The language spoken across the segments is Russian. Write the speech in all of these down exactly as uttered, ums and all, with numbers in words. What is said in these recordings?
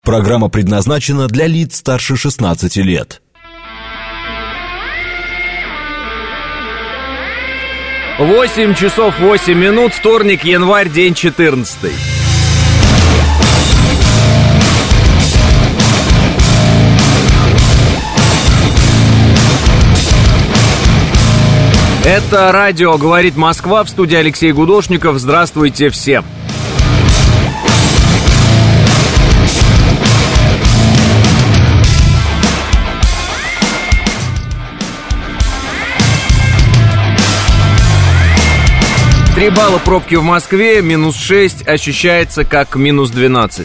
Программа предназначена для лиц старше шестнадцати лет. восемь часов восемь минут, вторник, январь, день четырнадцатый. Это радио «Говорит Москва», в студии Алексей Гудошников. Здравствуйте всем. Три балла пробки в Москве, минус шесть, ощущается как минус двенадцать.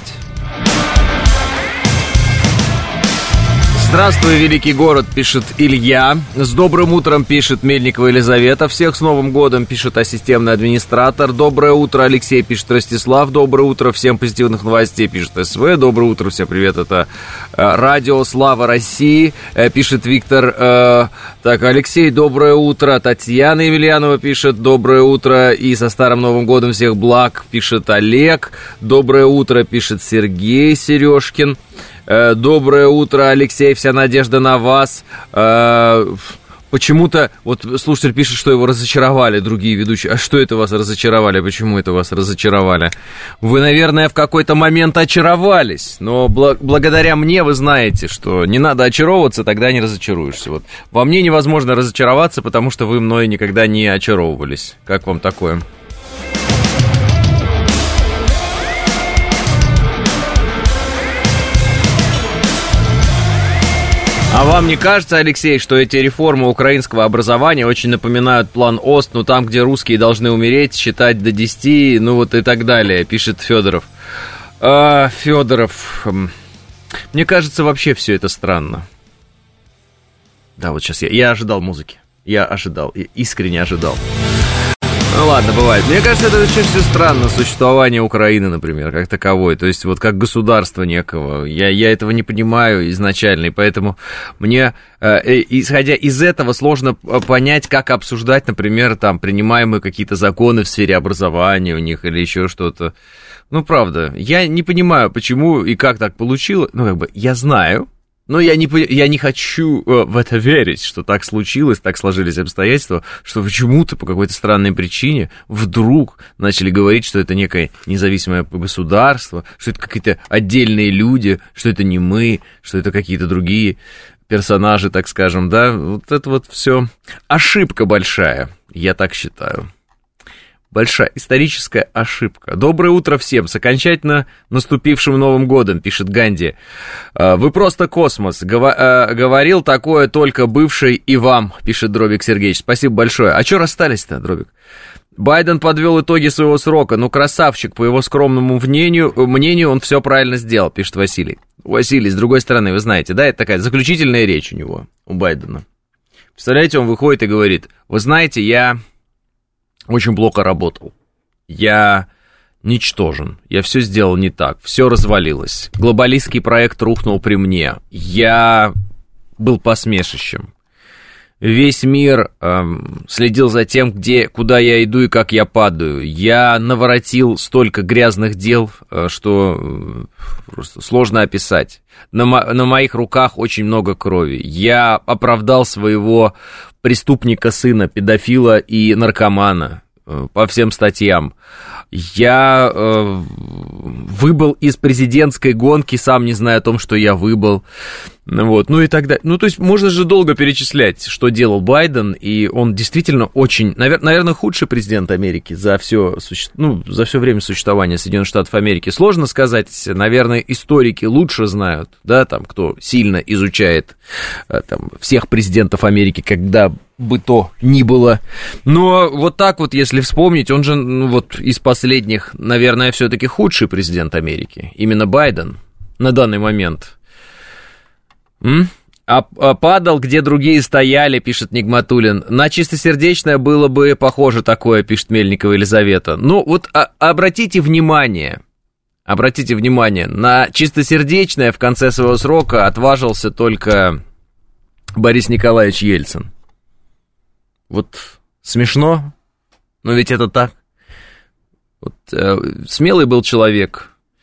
Здравствуй, великий город, пишет Илья. С добрым утром, пишет Мельникова Елизавета. Всех с Новым годом, пишет ассистентный администратор. Доброе утро, Алексей, пишет Ростислав. Доброе утро, всем позитивных новостей, пишет СВ. Доброе утро, всем привет, это э, радио «Слава России», э, пишет Виктор. Э, так, Алексей, доброе утро. Татьяна Емельянова пишет доброе утро. И со Старым Новым годом всех благ, пишет Олег. Доброе утро, пишет Сергей Сережкин. Доброе утро, Алексей, вся надежда на вас. Почему-то, вот слушатель пишет, что его разочаровали другие ведущие. А что это вас разочаровали? Почему это вас разочаровали? Вы, наверное, в какой-то момент очаровались, но бл- благодаря мне вы знаете, что не надо очаровываться, тогда не разочаруешься. Вот. Во мне невозможно разочароваться, потому что вы мной никогда не очаровывались. Как вам такое? А вам не кажется, Алексей, что эти реформы украинского образования очень напоминают план ОСТ, ну там, где русские должны умереть, считать до десяти, ну вот и так далее, пишет Федоров. А, Федоров, мне кажется, вообще все это странно. Да, вот сейчас я, я ожидал музыки, я ожидал, я искренне ожидал. Ну ладно, бывает. Мне кажется, это очень все странно, существование Украины, например, как таковой, то есть вот как государства некого. Я, я этого не понимаю изначально, и поэтому мне, э, исходя из этого, сложно понять, как обсуждать, например, там, принимаемые какие-то законы в сфере образования у них или еще что-то. Ну, правда, я не понимаю, почему и как так получилось. Ну, как бы, я знаю, но я не, я не хочу в это верить, что так случилось, так сложились обстоятельства, что почему-то по какой-то странной причине вдруг начали говорить, что это некое независимое государство, что это какие-то отдельные люди, что это не мы, что это какие-то другие персонажи, так скажем, да. Вот это вот все ошибка большая, я так считаю. Большая историческая ошибка. Доброе утро всем. С окончательно наступившим Новым годом, пишет Ганди. Вы просто космос. Гова- говорил такое только бывший и вам, пишет Дробик Сергеевич. Спасибо большое. А что расстались-то, Дробик? Байден подвел итоги своего срока. Ну, красавчик, по его скромному мнению, мнению, он все правильно сделал, пишет Василий. Василий, с другой стороны, вы знаете, да, это такая заключительная речь у него, у Байдена. Представляете, он выходит и говорит: вы знаете, я очень плохо работал. Я ничтожен. Я все сделал не так. Все развалилось. Глобалистский проект рухнул при мне. Я был посмешищем. Весь мир эм, следил за тем, где, куда я иду и как я падаю. Я наворотил столько грязных дел, э, что э, просто сложно описать. На, мо- на моих руках очень много крови. Я оправдал своего преступника сына, педофила и наркомана э, по всем статьям. Я э, выбыл из президентской гонки, сам не зная о том, что я выбыл. Вот, ну и так далее. Ну, то есть можно же долго перечислять, что делал Байден, и он действительно очень, навер- наверное, худший президент Америки за все, суще... ну, за все время существования Соединенных Штатов Америки. Сложно сказать, наверное, историки лучше знают, да, там, кто сильно изучает там, всех президентов Америки, когда бы то ни было. Но вот так вот, если вспомнить, он же, ну, вот из последних, наверное, все-таки худший президент Америки, именно Байден на данный момент. М? А, а падал, где другие стояли, пишет Нигматуллин. На чистосердечное было бы похоже такое, пишет Мельникова Елизавета. Ну, вот а, обратите внимание, обратите внимание, на чистосердечное в конце своего срока отважился только Борис Николаевич Ельцин. Вот смешно, но ведь это так. Вот, э, смелый был человек,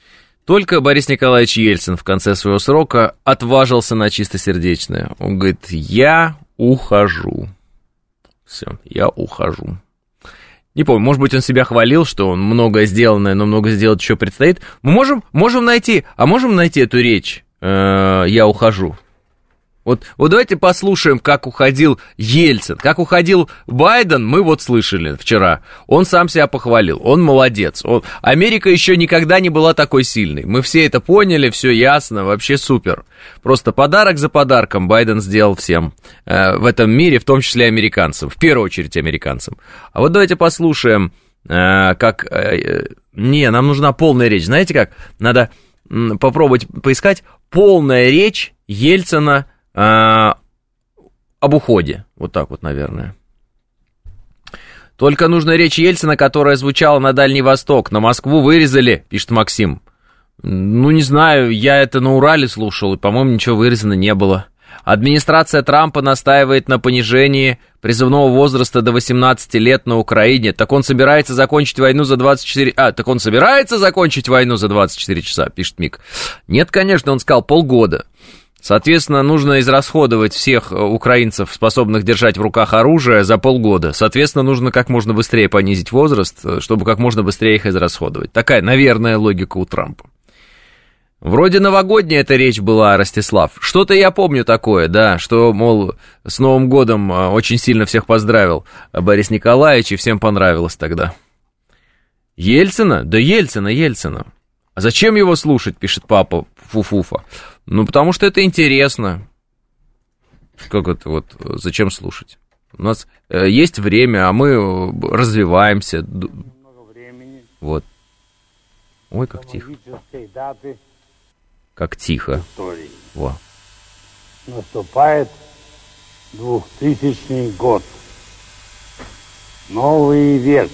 Только Борис Николаевич Ельцин в конце своего срока отважился на чистосердечное. Он говорит, я ухожу. Все, я ухожу. Не помню, может быть, он себя хвалил, что он многое сделанное, но много сделать еще предстоит. Мы можем, можем найти, а можем найти эту речь э, «Я ухожу». Вот, вот давайте послушаем, как уходил Ельцин, как уходил Байден, мы вот слышали вчера. Он сам себя похвалил, он молодец. Он... Америка еще никогда не была такой сильной. Мы все это поняли, все ясно, вообще супер. Просто подарок за подарком Байден сделал всем э, в этом мире, в том числе американцам, в первую очередь американцам. А вот давайте послушаем, э, как... Э, не, нам нужна полная речь. Знаете как? Надо м, попробовать поискать полная речь Ельцина А, об уходе. Вот так вот, наверное. Только нужна речь Ельцина, которая звучала на Дальний Восток. На Москву вырезали, пишет Максим. Ну, не знаю, я это на Урале слушал, и, по-моему, ничего вырезано не было. Администрация Трампа настаивает на понижении призывного возраста до восемнадцати лет на Украине. Так он собирается закончить войну за двадцать четыре... А, так он собирается закончить войну за двадцать четыре часа, пишет Мик. Нет, конечно, он сказал полгода. Соответственно, нужно израсходовать всех украинцев, способных держать в руках оружие, за полгода. Соответственно, нужно как можно быстрее понизить возраст, чтобы как можно быстрее их израсходовать. Такая, наверное, логика у Трампа. Вроде новогодняя эта речь была, Ростислав. Что-то я помню такое, да, что, мол, с Новым годом очень сильно всех поздравил Борис Николаевич, и всем понравилось тогда. Ельцина? Да Ельцина, Ельцина. А зачем его слушать, пишет папа Фуфуфа. Ну, потому что это интересно. Как это вот, зачем слушать? У нас э, есть время, а мы развиваемся. Много времени. Вот. Ой, как тихо. Как тихо. Истории. Во. Наступает двухтысячный год. Новый век.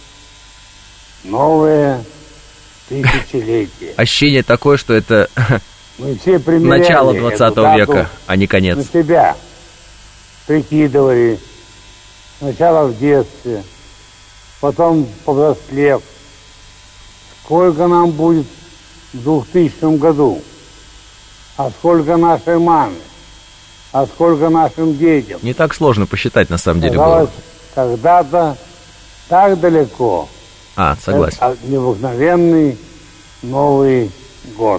Новое тысячелетие. Ощущение такое, что это... Мы все начало двадцатого века, а не конец. На себя прикидывали. Сначала в детстве, потом повзрослев. Сколько нам будет в двухтысячном году? А сколько нашей маме? А сколько нашим детям? Не так сложно посчитать, на самом деле, казалось, было. Когда-то так далеко. А, согласен. Это необыкновенный Новый год.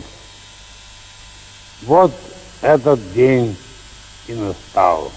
Вот этот день и настал.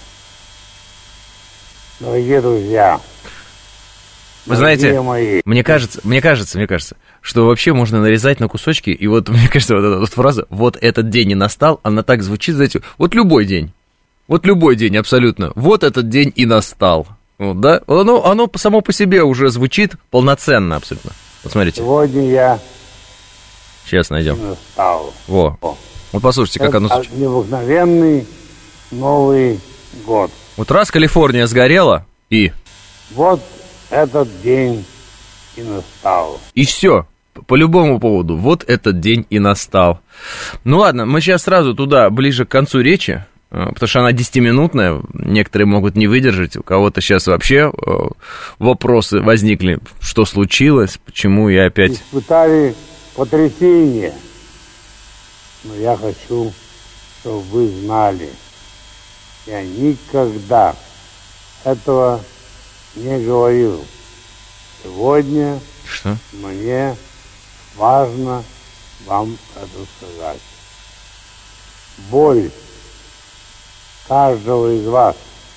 Дорогие друзья, вы знаете, мои. мне кажется, мне кажется, мне кажется, что вообще можно нарезать на кусочки, и вот, мне кажется, вот эта вот фраза «вот этот день и настал», она так звучит, знаете, вот любой день, вот любой день абсолютно, вот этот день и настал, вот, да, оно, оно само по себе уже звучит полноценно абсолютно, посмотрите. Сегодня я сейчас найдем. И настал. Во. Вот послушайте, как оно звучит. Необыкновенный Новый год. Вот раз Калифорния сгорела, и... Вот этот день и настал. И все, по любому поводу, вот этот день и настал. Ну ладно, мы сейчас сразу туда, ближе к концу речи, потому что она десятиминутная, некоторые могут не выдержать, у кого-то сейчас вообще вопросы возникли, что случилось, почему я опять... Испытали потрясение. Но я хочу, чтобы вы знали, я никогда этого не говорил. Сегодня Что? мне важно вам это сказать. Боль каждого из вас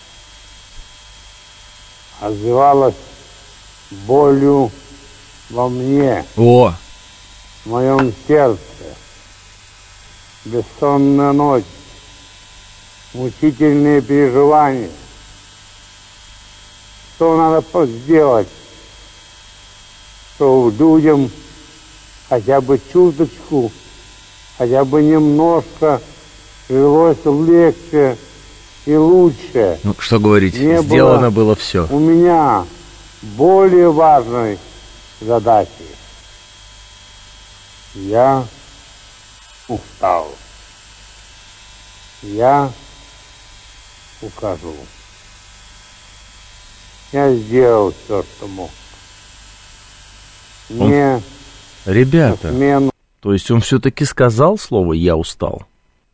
отзывалась болью во мне, О! в моем сердце. Бессонная ночь, мучительные переживания. Что надо сделать, чтобы людям хотя бы чуточку, хотя бы немножко жилось легче и лучше. Ну, что говорить, Не сделано было, было все. У меня более важной задачи. Я устал. Я ухожу. Я сделал все, что мог. Мне Ребята, на смену То есть он все-таки сказал слово «я устал».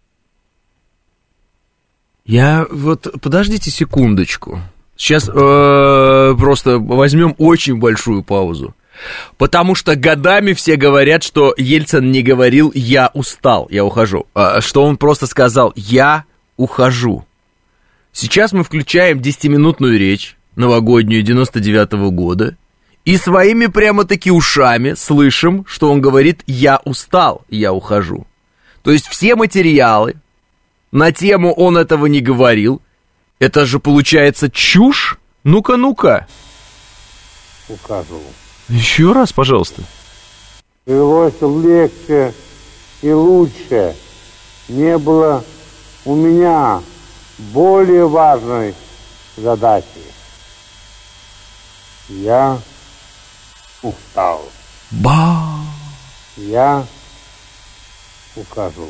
Я вот, подождите секундочку. Сейчас э, просто возьмем очень большую паузу. Потому что годами все говорят, что Ельцин не говорил «я устал, я ухожу», а что он просто сказал «я ухожу». Сейчас мы включаем десятиминутную речь новогоднюю девяносто девятого года и своими прямо-таки ушами слышим, что он говорит «я устал, я ухожу». То есть все материалы на тему «он этого не говорил», это же получается чушь? Ну-ка, ну-ка. Ухожу. Еще раз, пожалуйста. Жилось легче и лучше. Не было у меня более важной задачи. Я устал. Ба! Я ухожу.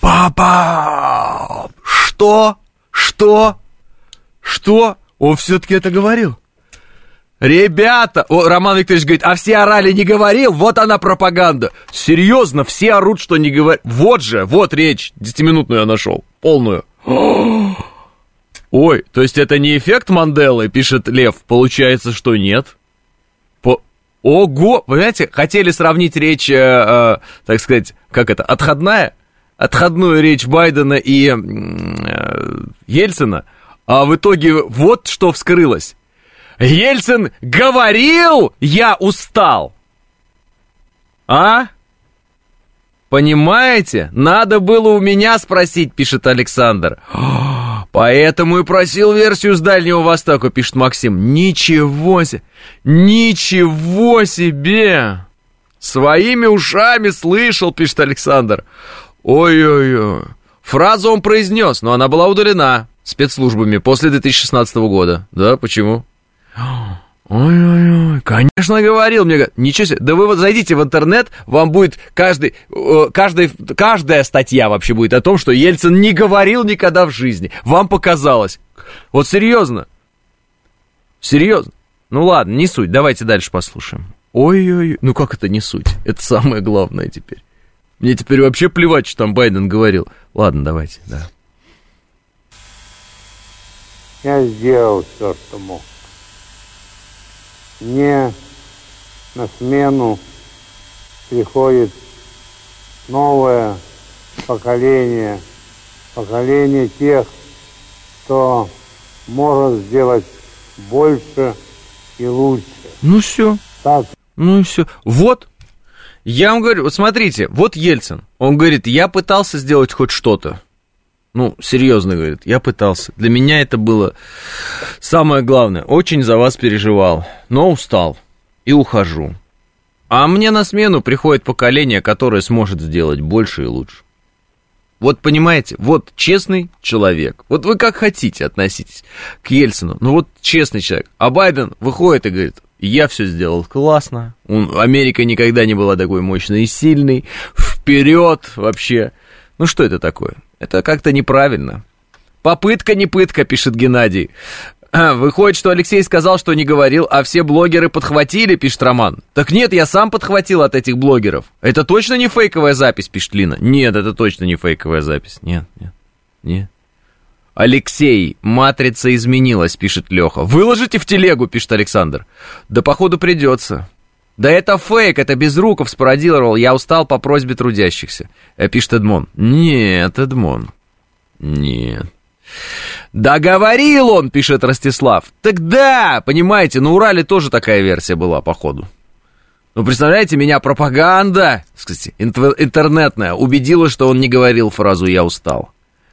Папа! Что? Что? Что? Он все-таки это говорил? Ребята! О, Роман Викторович говорит, а все орали, не говорил? Вот она пропаганда. Серьезно, все орут, что не говорил. Вот же, вот речь. Десятиминутную я нашел. Полную. Ой, то есть это не эффект Манделы, пишет Лев. Получается, что нет. По... Ого! Понимаете, хотели сравнить речь, э, э, так сказать, как это, отходная? Отходную речь Байдена и э, Ельцина. А в итоге вот что вскрылось. Ельцин говорил, я устал. А? Понимаете? Надо было у меня спросить, пишет Александр. Поэтому и просил версию с Дальнего Востока, пишет Максим. Ничего себе. Ничего себе. Своими ушами слышал, пишет Александр. Ой-ой-ой. Фразу он произнес, но она была удалена спецслужбами после две тысячи шестнадцатого года. Да, почему? Ой-ой-ой, конечно, говорил мне. Ничего себе, да вы вот зайдите в интернет, вам будет каждый, каждый, каждая статья вообще будет о том, что Ельцин не говорил никогда в жизни. Вам показалось. Вот серьезно. Серьезно. Ну ладно, не суть, давайте дальше послушаем. Ой-ой-ой, ну как это не суть? Это самое главное теперь. Мне теперь вообще плевать, что там Байден говорил. Ладно, давайте, да. Я сделал все, что мог. Мне на смену приходит новое поколение, поколение тех, кто может сделать больше и лучше. Ну все. Так. Ну и все. Вот. Я вам говорю, вот смотрите, вот Ельцин. Он говорит, я пытался сделать хоть что-то. Ну, серьезно, говорит, я пытался. Для меня это было самое главное. Очень за вас переживал, но устал и ухожу. А мне на смену приходит поколение, которое сможет сделать больше и лучше. Вот понимаете, вот честный человек. Вот вы как хотите относитесь к Ельцину. Ну вот честный человек. А Байден выходит и говорит, я все сделал классно. Он, Америка никогда не была такой мощной и сильной. Вперед вообще. Ну что это такое? Это как-то неправильно. Попытка не пытка, пишет Геннадий. Выходит, что Алексей сказал, что не говорил, а все блогеры подхватили, пишет Роман. Так нет, я сам подхватил от этих блогеров. Это точно не фейковая запись, пишет Лина. Нет, это точно не фейковая запись. Нет, нет, нет. Алексей, матрица изменилась, пишет Леха. Выложите в телегу, пишет Александр. Да походу придется. Да это фейк, это Безруков спародировал. Я устал по просьбе трудящихся, пишет Эдмон. Нет, Эдмон, нет. Да говорил он, пишет Ростислав. Так да, понимаете, на Урале тоже такая версия была, походу. Ну, представляете, меня пропаганда, кстати, интернетная, убедила, что он не говорил фразу «я устал».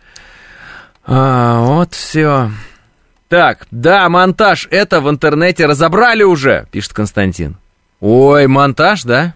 А, вот все. Так, да, монтаж, это в интернете разобрали уже, пишет Константин. Ой, монтаж, да?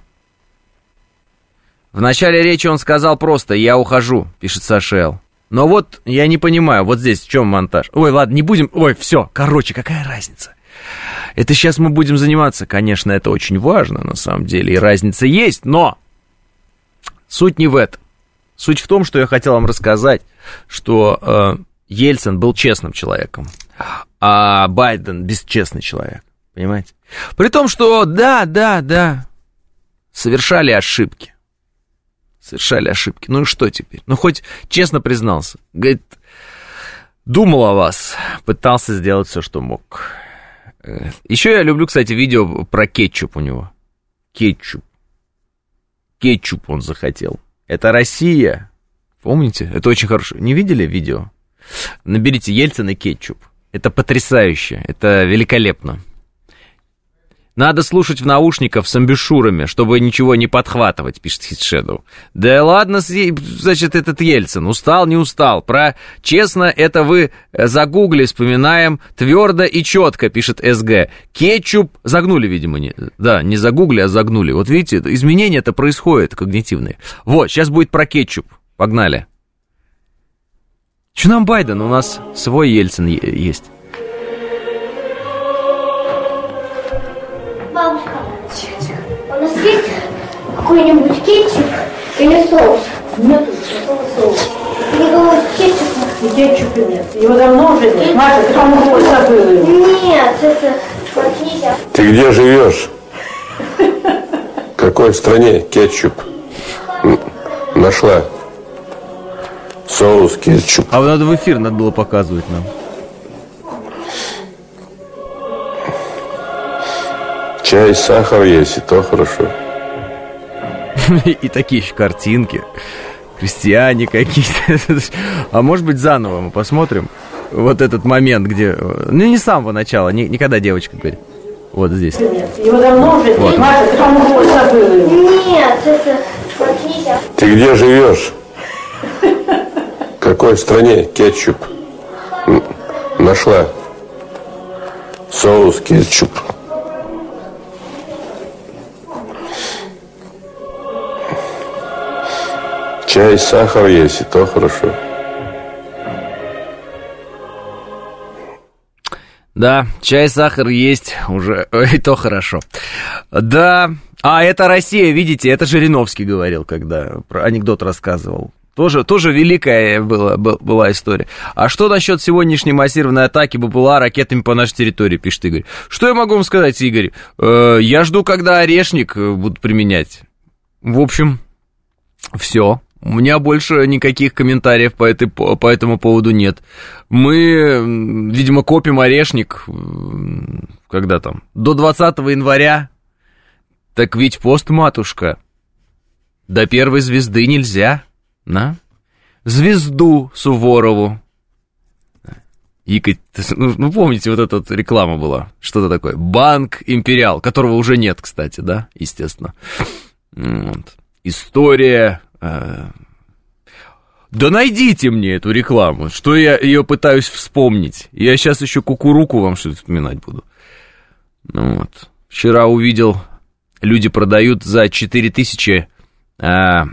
В начале речи он сказал просто «я ухожу», пишет Саша Л. Но вот я не понимаю, вот здесь в чем монтаж. Ой, ладно, не будем... Ой, все, короче, какая разница? Это сейчас мы будем заниматься. Конечно, это очень важно, на самом деле, и разница есть, но суть не в этом. Суть в том, что я хотел вам рассказать, что э, Ельцин был честным человеком, а Байден бесчестный человек, понимаете? При том, что да, да, да, совершали ошибки. совершали ошибки. Ну и что теперь? Ну, хоть честно признался. Говорит, думал о вас, пытался сделать все, что мог. Еще я люблю, кстати, видео про кетчуп у него. Кетчуп. Кетчуп он захотел. Это Россия. Помните? Это очень хорошо. Не видели видео? Наберите Ельцин и кетчуп. Это потрясающе. Это великолепно. Надо слушать в наушниках с амбушюрами, чтобы ничего не подхватывать, пишет Хитшэдоу. Да ладно, значит, этот Ельцин. Устал, не устал. Про честно, это вы загугли, вспоминаем твердо и четко, пишет СГ. Кетчуп загнули, видимо. Не, да, не загугли, а загнули. Вот видите, изменения-то происходят когнитивные. Вот, сейчас будет про кетчуп. Погнали. Че нам Байден? У нас свой Ельцин есть. Бабушка, у нас есть какой-нибудь кетчуп или соус? Нет, никакого соуса. Никакого кетчупа? И кетчупа нет. Его давно уже нет. Маша, ты, по-моему, забыла его. Нет, это нельзя. Ты где живешь? В какой стране кетчуп нашла? Соус, кетчуп. А надо в эфир, надо было показывать нам. Чай, сахар есть, и то хорошо. И такие еще картинки. Крестьяне какие-то. А может быть, заново мы посмотрим вот этот момент, где... Ну, не с самого начала, не, не когда девочка говорит. Вот здесь. Нет, его давно уже вот. Нет. Маша, ты, по-моему, забыла его. Нет, это нельзя. Ты где живешь? В какой стране кетчуп нашла? Соус, кетчуп. Чай, сахар есть, и то хорошо. Да, чай, сахар есть, уже и то хорошо. Да, а это Россия, видите, это Жириновский говорил, когда про анекдот рассказывал. Тоже, тоже великая была, была история. А что насчет сегодняшней массированной атаки БПЛА ракетами по нашей территории, пишет Игорь. Что я могу вам сказать, Игорь? Э, я жду, когда орешник будут применять. В общем, все. У меня больше никаких комментариев по, этой, по этому поводу нет. Мы, видимо, копим орешник, когда там, до двадцатого января. Так ведь пост, матушка, до первой звезды нельзя, да? Звезду Суворову. Игорь, ну, ну, помните, вот эта вот реклама была, что-то такое. Банк Империал, которого уже нет, кстати, да, естественно. Вот. История... Да найдите мне эту рекламу, что я ее пытаюсь вспомнить. Я сейчас еще кукуруку вам что-то вспоминать буду. Ну, вот. Вчера увидел, люди продают за четыре тысячи а,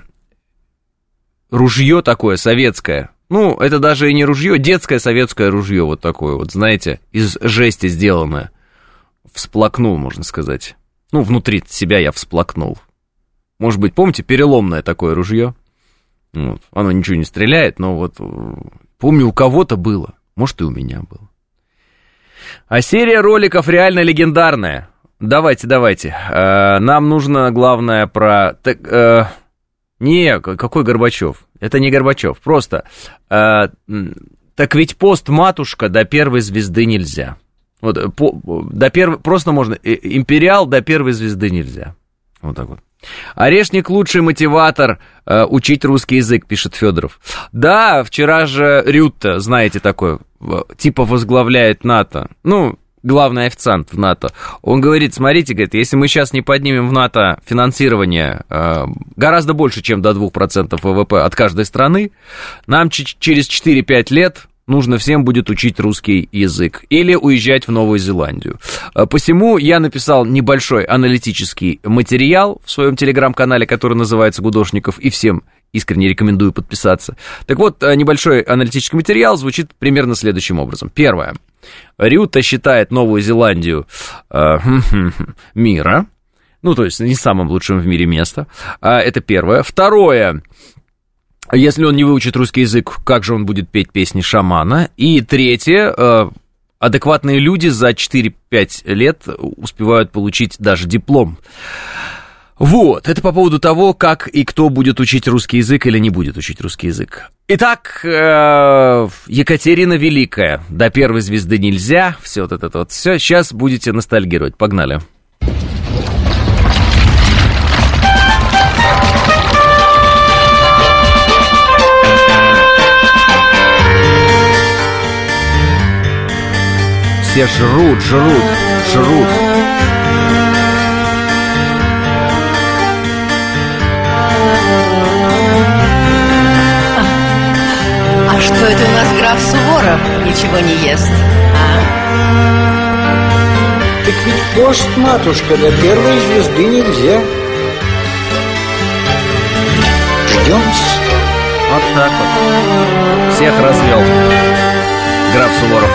ружье такое советское. Ну, это даже и не ружье, детское советское ружье вот такое вот, знаете, из жести сделанное. Всплакнул, можно сказать. Ну, внутри себя я всплакнул. Может быть, помните, переломное такое ружье? Вот. Оно ничего не стреляет, но вот помню, у кого-то было. Может, и у меня было. А серия роликов реально легендарная. Давайте, давайте. Э, нам нужно, главное, про... Так, э, не, какой Горбачев? Это не Горбачев. Просто. Э, так ведь пост, матушка, до первой звезды нельзя. Вот, по, до первой... Просто можно... Империал до первой звезды нельзя. Вот так вот. Орешник лучший мотиватор э, учить русский язык, пишет Федоров. Да, вчера же Рютте, знаете, такой, типа возглавляет НАТО. Ну, главный официант в НАТО. Он говорит, смотрите, говорит, если мы сейчас не поднимем в НАТО финансирование э, гораздо больше, чем до двух процентов ВВП от каждой страны, нам ч- через четыре-пять лет... нужно всем будет учить русский язык или уезжать в Новую Зеландию. Посему я написал небольшой аналитический материал в своем телеграм-канале, который называется «Гудошников», и всем искренне рекомендую подписаться. Так вот, небольшой аналитический материал звучит примерно следующим образом. Первое. Рютте считает Новую Зеландию э, мира, ну, то есть не самым лучшим в мире место. Это первое. Второе. Если он не выучит русский язык, как же он будет петь песни шамана? И третье, адекватные люди за четыре-пять лет успевают получить даже диплом. Вот, это по поводу того, как и кто будет учить русский язык или не будет учить русский язык. Итак, э, Екатерина Великая. До первой звезды нельзя. Все вот это вот. Все, сейчас будете ностальгировать. Погнали. Все жрут, жрут, жрут. А что это у нас граф Суворов ничего не ест, а? Так ведь пост, матушка, до первой звезды нельзя. Ждем-с. Вот так вот. Всех развел граф Суворов.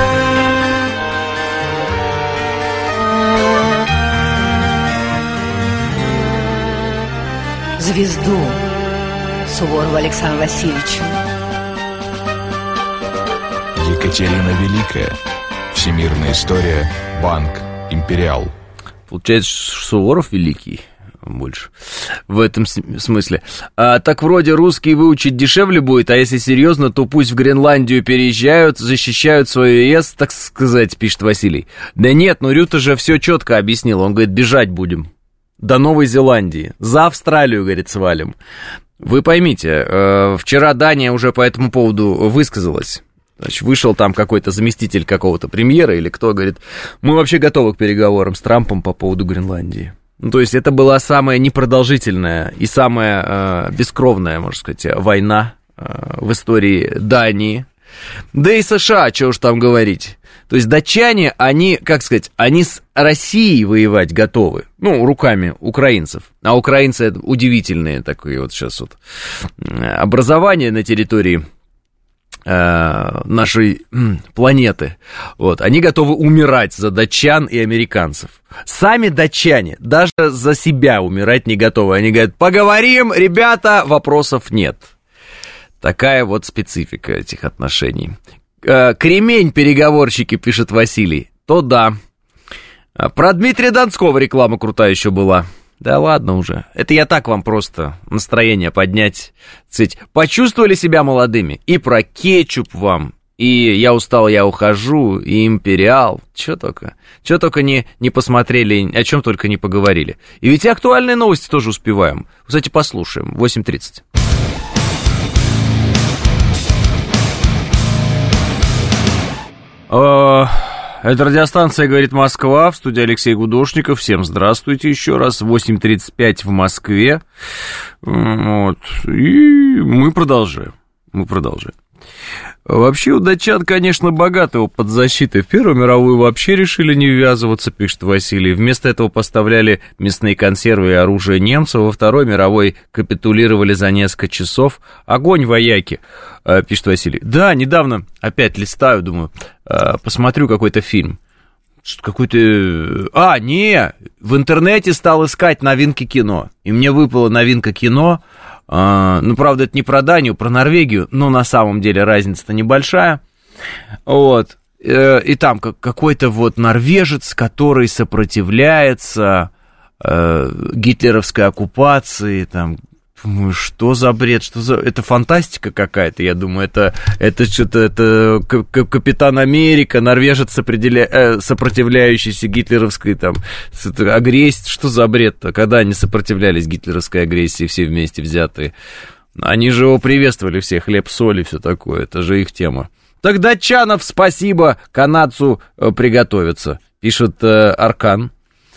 Звезду Суворову Александру Васильевичу. Екатерина Великая. Всемирная история. Банк Империал. Получается, Суворов великий больше в этом смысле. А, так вроде русский выучить дешевле будет, а если серьезно, то пусть в Гренландию переезжают, защищают свою ЕС, так сказать, пишет Василий. Да нет, ну Рюта же все четко объяснил. Он говорит, бежать будем. До Новой Зеландии. За Австралию, говорит, свалим. Вы поймите, э, вчера Дания уже по этому поводу высказалась. Значит, вышел там какой-то заместитель какого-то премьера или кто, говорит, мы вообще готовы к переговорам с Трампом по поводу Гренландии. Ну, то есть это была самая непродолжительная и самая э, бескровная, можно сказать, война э, в истории Дании. Да и США, чего уж там говорить. То есть датчане, они, как сказать, они с Россией воевать готовы, ну, руками украинцев. А украинцы это удивительные такие вот сейчас вот образования на территории э, нашей м, планеты. Вот, они готовы умирать за датчан и американцев. Сами датчане даже за себя умирать не готовы. Они говорят, поговорим, ребята, вопросов нет. Такая вот специфика этих отношений. Кремень, переговорщики, пишет Василий. То да. Про Дмитрия Донского реклама крутая еще была. Да ладно уже. Это я так вам просто настроение поднять. Цыть. Почувствовали себя молодыми? И про кетчуп вам. И я устал, я ухожу. И Империал. Че только. Че только не, не посмотрели, о чем только не поговорили. И ведь и актуальные новости тоже успеваем. Кстати, послушаем. восемь тридцать. Это радиостанция «Говорит Москва», в студии Алексей Гудошников. Всем здравствуйте еще раз. восемь тридцать пять в Москве. Вот. И мы продолжаем. Мы продолжаем. Вообще у датчан, конечно, богатый опыт защиты. В Первую мировую вообще решили не ввязываться, пишет Василий. Вместо этого поставляли мясные консервы и оружие немцам. Во Второй мировой капитулировали за несколько часов. Огонь, вояки, пишет Василий. Да, недавно опять листаю, думаю, посмотрю какой-то фильм. Какой-то... А, не, в интернете стал искать новинки кино. И мне выпала новинка кино. Uh, ну, правда, это не про Данию, про Норвегию, но на самом деле разница-то небольшая. Вот. Uh, и там какой-то вот норвежец, который сопротивляется uh, гитлеровской оккупации, там, думаю, что за бред, что за... Это фантастика какая-то, я думаю, это, это что-то, это Капитан Америка, норвежец, сопределя... сопротивляющийся гитлеровской там агрессии, что за бред-то, когда они сопротивлялись гитлеровской агрессии все вместе взятые, они же его приветствовали все, хлеб, соль и все такое, это же их тема. Так датчанов спасибо, канадцу приготовиться, пишет э, Аркан.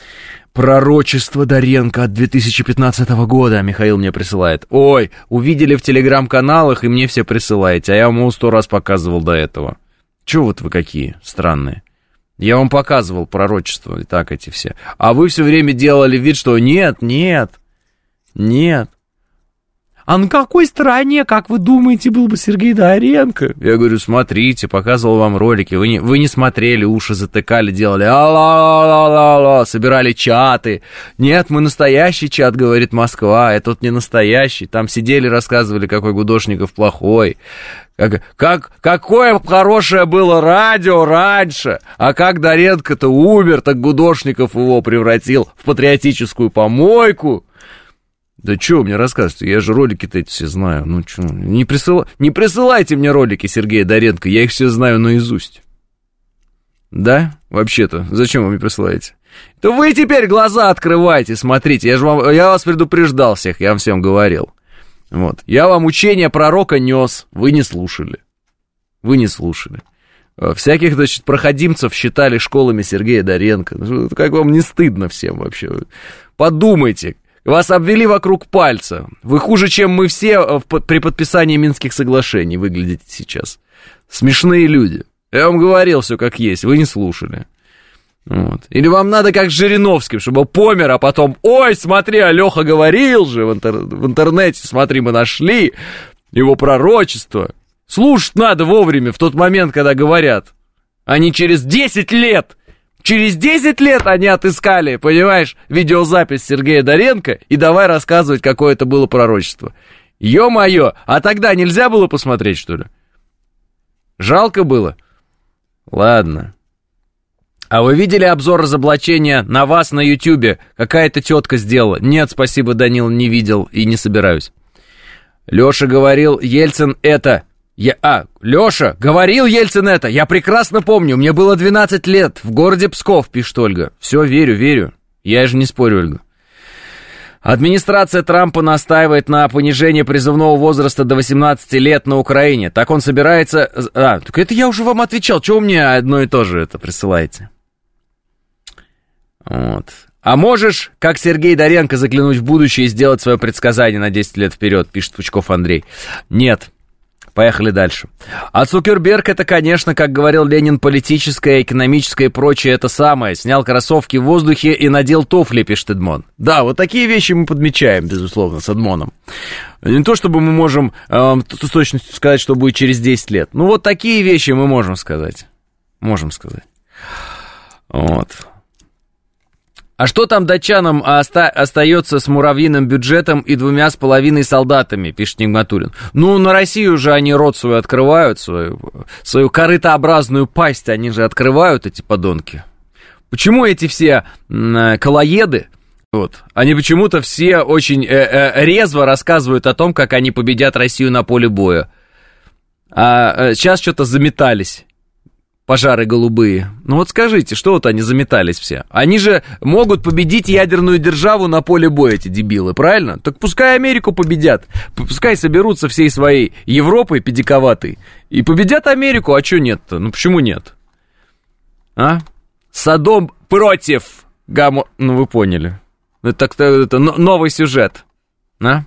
Пророчество Доренко от две тысячи пятнадцатого года, Михаил мне присылает. Ой, увидели в телеграм-каналах, и мне все присылаете, а я вам его сто раз показывал до этого. Чего вот вы какие странные? Я вам показывал пророчество, и так эти все. А вы все время делали вид, что нет, нет, нет. А на какой стороне, как вы думаете, был бы Сергей Доренко? Я говорю, смотрите, показывал вам ролики, вы не, вы не смотрели, уши затыкали, делали а-ла-ла-ла-ла-ла, собирали чаты. Нет, мы настоящий чат, говорит Москва, это вот не настоящий. Там сидели, рассказывали, какой Гудошников плохой. Как, как, какое хорошее было радио раньше, а как Доренко-то умер, так Гудошников его превратил в патриотическую помойку. Да что мне рассказывать? Я же ролики-то эти все знаю. Ну что, не, присыла... не присылайте мне ролики Сергея Доренко, я их все знаю наизусть. Да? Вообще-то, зачем вы мне присылаете? То вы теперь глаза открывайте, смотрите, я же вам, я вас предупреждал всех, я вам всем говорил. Вот. Я вам учение пророка нес, вы не слушали. Вы не слушали. Всяких, значит, проходимцев считали школами Сергея Доренко. Как вам не стыдно всем вообще? Подумайте. Вас обвели вокруг пальца. Вы хуже, чем мы все при подписании Минских соглашений выглядите сейчас. Смешные люди. Я вам говорил все как есть, вы не слушали. Вот. Или вам надо как с Жириновским, чтобы помер, а потом, ой, смотри, Алёха говорил же в, интер... в интернете, смотри, мы нашли его пророчество. Слушать надо вовремя, в тот момент, когда говорят. А не через десять лет. Через десять лет они отыскали, понимаешь, видеозапись Сергея Доренко и давай рассказывать, какое это было пророчество. Ё-моё, а тогда нельзя было посмотреть, что ли? Жалко было? Ладно. А вы видели обзор разоблачения на вас на Ютьюбе? Какая-то тетка сделала. Нет, спасибо, Данил, не видел и не собираюсь. Леша говорил, Ельцин это... Я, а, Леша, говорил Ельцин это, я прекрасно помню, мне было двенадцать лет, в городе Псков, пишет Ольга. Все, верю, верю, я же не спорю, Ольга. Администрация Трампа настаивает на понижении призывного возраста до восемнадцати лет на Украине. Так он собирается... А, так это я уже вам отвечал, чего вы мне одно и то же это присылаете? Вот. А можешь, как Сергей Доренко, заглянуть в будущее и сделать свое предсказание на десять лет вперед, пишет Пучков Андрей. Нет. Поехали дальше. А Цукерберг это, конечно, как говорил Ленин, политическое, экономическое и прочее это самое. Снял кроссовки в воздухе и надел туфли, пишет Эдмон. Да, вот такие вещи мы подмечаем, безусловно, с Эдмоном. Не то, чтобы мы можем э, с точностью сказать, что будет через десять лет. Ну, вот такие вещи мы можем сказать. Можем сказать. Вот. А что там датчанам оста- остается с муравьиным бюджетом и двумя с половиной солдатами, пишет Нигматуллин. Ну, на Россию же они рот свой открывают, свою, свою корытообразную пасть они же открывают, эти подонки. Почему эти все м- колоеды, вот, они почему-то все очень э- э- резво рассказывают о том, как они победят Россию на поле боя. А э, сейчас что-то заметались. Пожары голубые. Ну вот скажите, что вот они заметались все? Они же могут победить ядерную державу на поле боя, эти дебилы, правильно? Так пускай Америку победят. Пускай соберутся всей своей Европой педиковатой и победят Америку, а что нет-то? Ну почему нет? А? Содом против Гамма... Ну вы поняли. Это, это, это новый сюжет. А?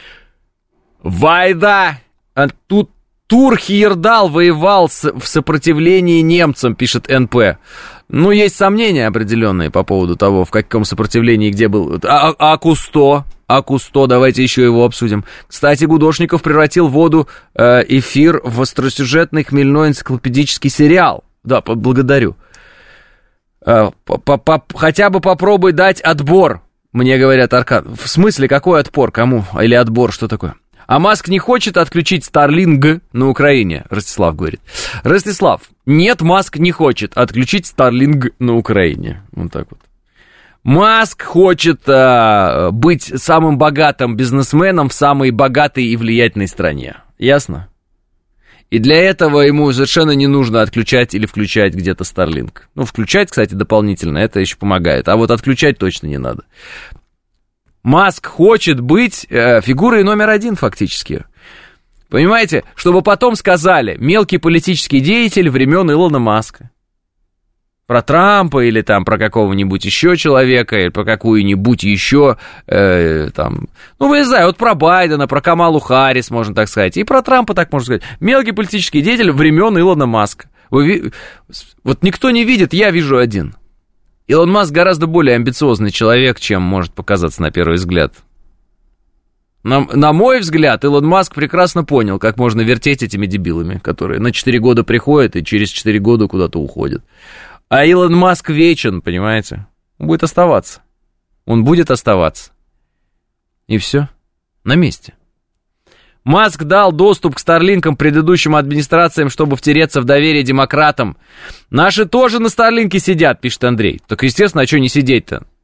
Вайда! А тут Тур Хейердал воевал с, в сопротивлении немцам, пишет эн пэ. Ну, есть сомнения определенные по поводу того, в каком сопротивлении, где был. А, а Кусто? А Кусто, давайте еще его обсудим. Кстати, Гудошников превратил воду, э, эфир в остросюжетный хмельной энциклопедический сериал. Да, благодарю. Э, хотя бы попробуй дать отбор, мне говорят, Аркад. В смысле, какой отпор? Кому? Или отбор, что такое? А Маск не хочет отключить Starlink на Украине, Ростислав говорит. Ростислав, нет, Маск не хочет отключить Starlink на Украине. Вот так вот. Маск хочет а, быть самым богатым бизнесменом в самой богатой и влиятельной стране. Ясно? И для этого ему совершенно не нужно отключать или включать где-то Starlink. Ну, включать, кстати, дополнительно, это еще помогает. А вот отключать точно не надо. Маск хочет быть э, фигурой номер один фактически. Понимаете, чтобы потом сказали мелкий политический деятель времен Илона Маска. Про Трампа или там про какого-нибудь еще человека, или про какую-нибудь еще, э, там, ну, вы не знаю, вот про Байдена, про Камалу Харрис, можно так сказать, и про Трампа так можно сказать. Мелкий политический деятель времен Илона Маска. Вы, вот никто не видит, я вижу один. Илон Маск гораздо более амбициозный человек, чем может показаться на первый взгляд. На, на мой взгляд, Илон Маск прекрасно понял, как можно вертеть этими дебилами, которые на четыре года приходят и через четыре года куда-то уходят. А Илон Маск вечен, понимаете? Он будет оставаться. Он будет оставаться. И все. На месте. Маск дал доступ к Старлинкам предыдущим администрациям, чтобы втереться в доверие демократам. Наши тоже на Старлинке сидят, пишет Андрей. Так, естественно, а что не сидеть-то?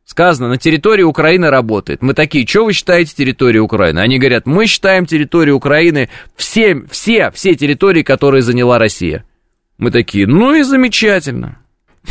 Сказано, на территории Украины работает. Мы такие, что вы считаете территорией Украины? Они говорят, мы считаем территорию Украины все, все, все территории, которые заняла Россия. Мы такие, ну и замечательно.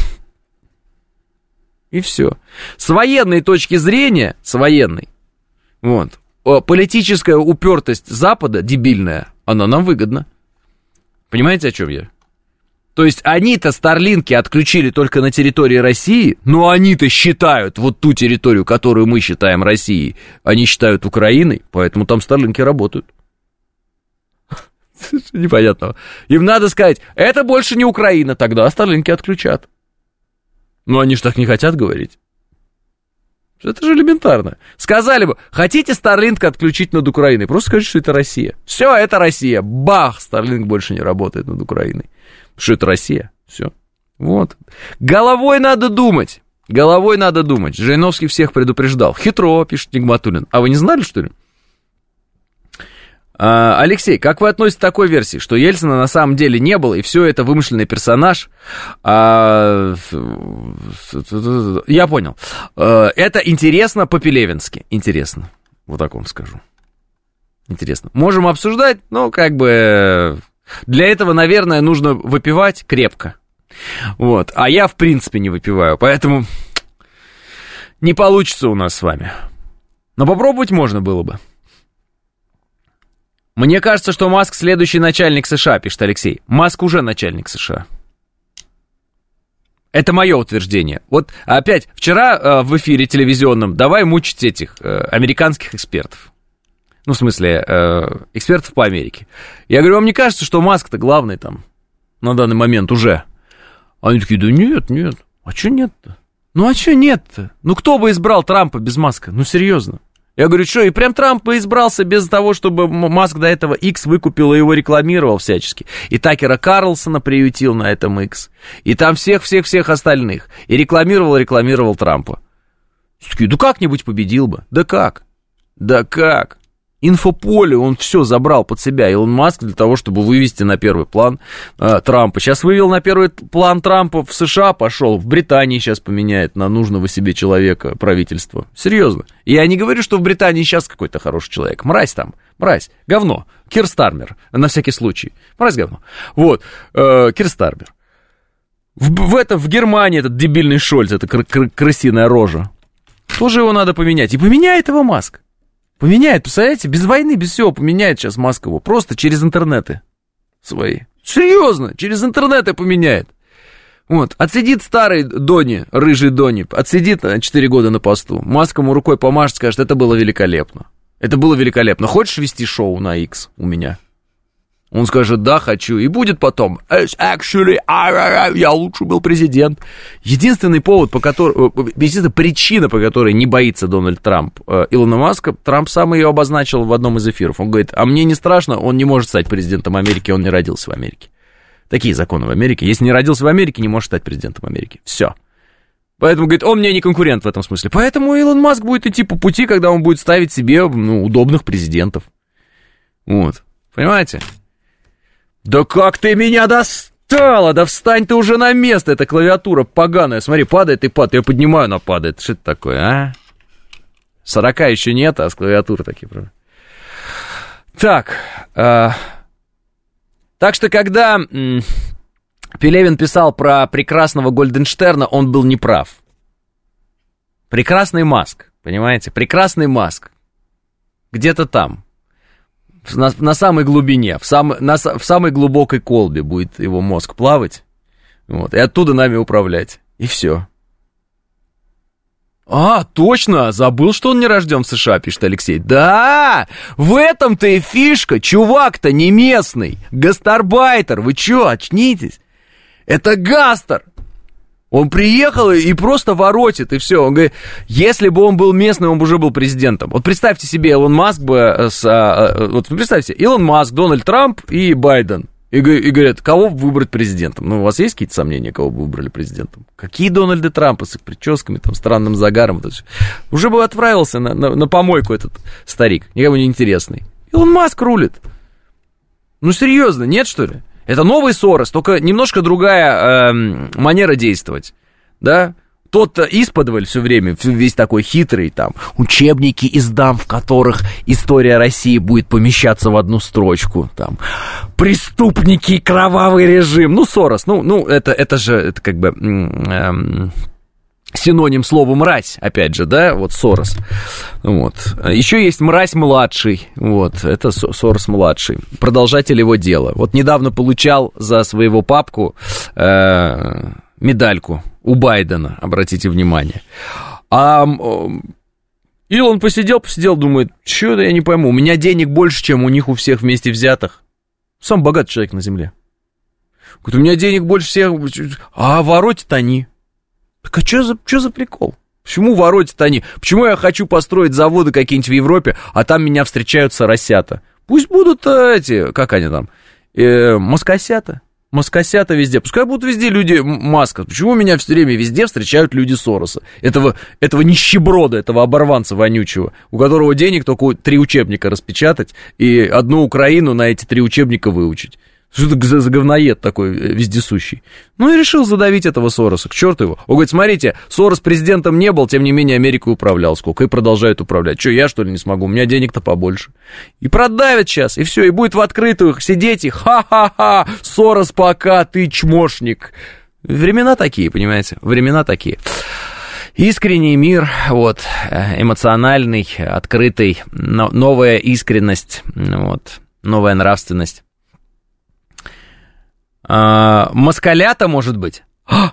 И все. С военной точки зрения, с военной, вот, политическая упертость Запада, дебильная, она нам выгодна. Понимаете, о чем я? То есть они-то старлинки отключили только на территории России, но они-то считают вот ту территорию, которую мы считаем Россией, они считают Украиной, поэтому там старлинки работают. Непонятного. Им надо сказать, это больше не Украина, тогда старлинки отключат. Но они же так не хотят говорить. Это же элементарно. Сказали бы, хотите Starlink отключить над Украиной, просто скажите, что это Россия. Все, это Россия. Бах, Starlink больше не работает над Украиной. Что это Россия. Все. Вот. Головой надо думать. Головой надо думать. Жириновский всех предупреждал. Хитро, пишет Нигматуллин. А вы не знали, что ли? А, Алексей, как вы относитесь к такой версии, что Ельцина на самом деле не было, и все это вымышленный персонаж? А, я понял. Это интересно по-пелевински. Интересно. Вот так вам скажу. Интересно. Можем обсуждать, но как бы... Для этого, наверное, нужно выпивать крепко. Вот. А я, в принципе, не выпиваю, поэтому не получится у нас с вами. Но попробовать можно было бы. Мне кажется, что Маск следующий начальник США, пишет Алексей. Маск уже начальник США. Это мое утверждение. Вот опять, вчера э, в эфире телевизионном давай мучить этих э, американских экспертов. Ну, в смысле, э, экспертов по Америке. Я говорю, вам не кажется, что Маск-то главный там на данный момент уже? Они такие, да нет, нет. А что нет-то? Ну, а что нет-то? Ну, кто бы избрал Трампа без Маска? Ну, серьезно. Я говорю, что, и прям Трамп бы избрался без того, чтобы Маск до этого X выкупил и его рекламировал всячески. И Такера Карлсона приютил на этом X. И там всех-всех-всех остальных. И рекламировал, рекламировал Трампа. Такие, да как-нибудь победил бы. Да как? Да как? Инфополе он все забрал под себя, Илон Маск, для того, чтобы вывести на первый план э, Трампа. Сейчас вывел на первый план Трампа в США, пошел, в Британии сейчас поменяет на нужного себе человека правительство. Серьезно. Я не говорю, что в Британии сейчас какой-то хороший человек. Мразь там, мразь, говно. Кир Стармер, на всякий случай. Мразь, говно. Вот, э, Кир Стармер. В, в, это, в Германии этот дебильный Шольц, это кр- кр- крысиная рожа. Тоже его надо поменять. И поменяет его Маск. Поменяет, представляете, без войны, без всего поменяет сейчас Маск его. Просто через интернеты свои. Серьезно, через интернеты поменяет. Вот, отсидит старый Дони, рыжий Дони, отсидит четыре года на посту. Маск ему рукой помашет, скажет, это было великолепно. Это было великолепно. Хочешь вести шоу на X у меня? Он скажет, да, хочу. И будет потом, actually, я лучше был президент. Единственный повод, по которому, единственная причина, по которой не боится Дональд Трамп Илона Маска, Трамп сам ее обозначил в одном из эфиров. Он говорит, а мне не страшно, он не может стать президентом Америки, он не родился в Америке. Такие законы в Америке. Если не родился в Америке, не может стать президентом Америки. Все. Поэтому, говорит, он мне не конкурент в этом смысле. Поэтому Илон Маск будет идти по пути, когда он будет ставить себе, ну, удобных президентов. Вот. Понимаете? Да как ты меня достала! Да встань ты уже на место! Эта клавиатура поганая. Смотри, падает и падает. Я поднимаю, она падает. Что это такое, а? Сорока еще нет, а с клавиатуры такие. Так. Э, так что, когда м, Пелевин писал про прекрасного Гольденштерна, он был неправ. Прекрасный Маск, понимаете? Прекрасный Маск. Где-то там. На, на самой глубине, в, сам, на, в самой глубокой колбе будет его мозг плавать, вот, и оттуда нами управлять, и все. А, точно, забыл, что он не рожден в США, пишет Алексей. Да, в этом-то и фишка, чувак-то не местный, гастарбайтер, вы че, очнитесь? Это гастар. Он приехал и просто воротит, и все. Он говорит, если бы он был местным, он бы уже был президентом. Вот представьте себе, Илон Маск бы... С, вот представьте себе, Илон Маск, Дональд Трамп и Байден. И, и говорят, кого выбрать президентом? Ну, у вас есть какие-то сомнения, кого бы выбрали президентом? Какие Дональды Трампы с их прическами, там, странным загаром? Это уже бы отправился на, на, на помойку этот старик, никому не интересный. Илон Маск рулит. Ну, серьезно, нет, что ли? Это новый Сорос, только немножко другая э, манера действовать, да? Тот-то исподволь все время, весь такой хитрый, там, учебники издам, в которых история России будет помещаться в одну строчку, там, преступники и кровавый режим. Ну, Сорос, ну, ну это, это же, это как бы эм, синоним слова «мразь», опять же, да, вот Сорос. Вот. Еще есть «мразь-младший», вот, это Сорос-младший, продолжатель его дела. Вот недавно получал за своего папку э, медальку у Байдена, обратите внимание. А Илон посидел, посидел, думает, что-то я не пойму, у меня денег больше, чем у них у всех вместе взятых. Сам богатый человек на земле. Говорит, у меня денег больше всех, а воротят они. Так а что за, что за прикол? Почему воротят они? Почему я хочу построить заводы какие-нибудь в Европе, а там меня встречают соросята? Пусть будут эти, как они там, э, москосята. Москосята везде. Пускай будут везде люди Маска. Почему меня все время везде встречают люди Сороса? Этого, этого нищеброда, этого оборванца вонючего, у которого денег только три учебника распечатать и одну Украину на эти три учебника выучить. Что это за, за говноед такой вездесущий? Ну и решил задавить этого Сороса, к черту его. Он говорит, смотрите, Сорос президентом не был, тем не менее Америкой управлял сколько, и продолжает управлять. Что, я что ли не смогу? У меня денег-то побольше. И продавят сейчас, и все, и будет в открытую сидеть и ха-ха-ха, Сорос, пока ты чмошник. Времена такие, понимаете, времена такие. Искренний мир, вот, эмоциональный, открытый, новая искренность, вот, новая нравственность. А, москалята, может быть? А!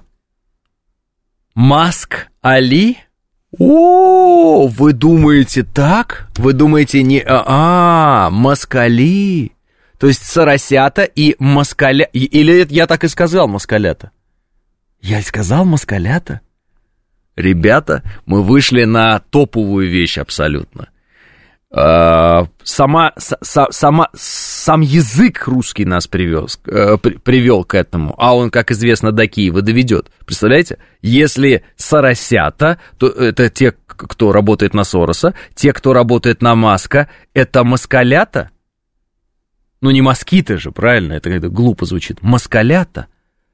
Маск Али? О, вы думаете так? Вы думаете не... А, москали. То есть соросята и москаля... Или я так и сказал, москалята? Я и сказал москалята? Ребята, мы вышли на топовую вещь абсолютно. Сама, с, сама, сам язык русский нас привез, э, при, привел к этому, а он, как известно, до Киева доведет. Представляете? Если соросята, то это те, кто работает на Сороса, те, кто работает на Маска, это москалята? Ну, не москиты же, правильно? Это как-то глупо звучит. Москалята?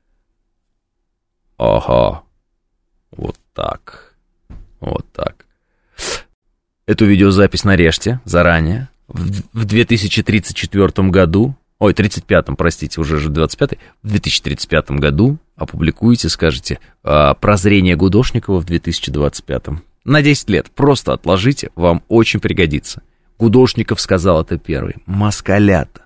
Ага. Вот так. Вот так. Эту видеозапись нарежьте заранее. В две тысячи тридцать четвёртом году, ой, тридцать пятом, простите, уже же двадцать пятый, в две тысячи тридцать пятом году опубликуете, скажете, прозрение Гудошникова в две тысячи двадцать пятом. На десять лет. Просто отложите, вам очень пригодится. Гудошников сказал это первый. Москалята.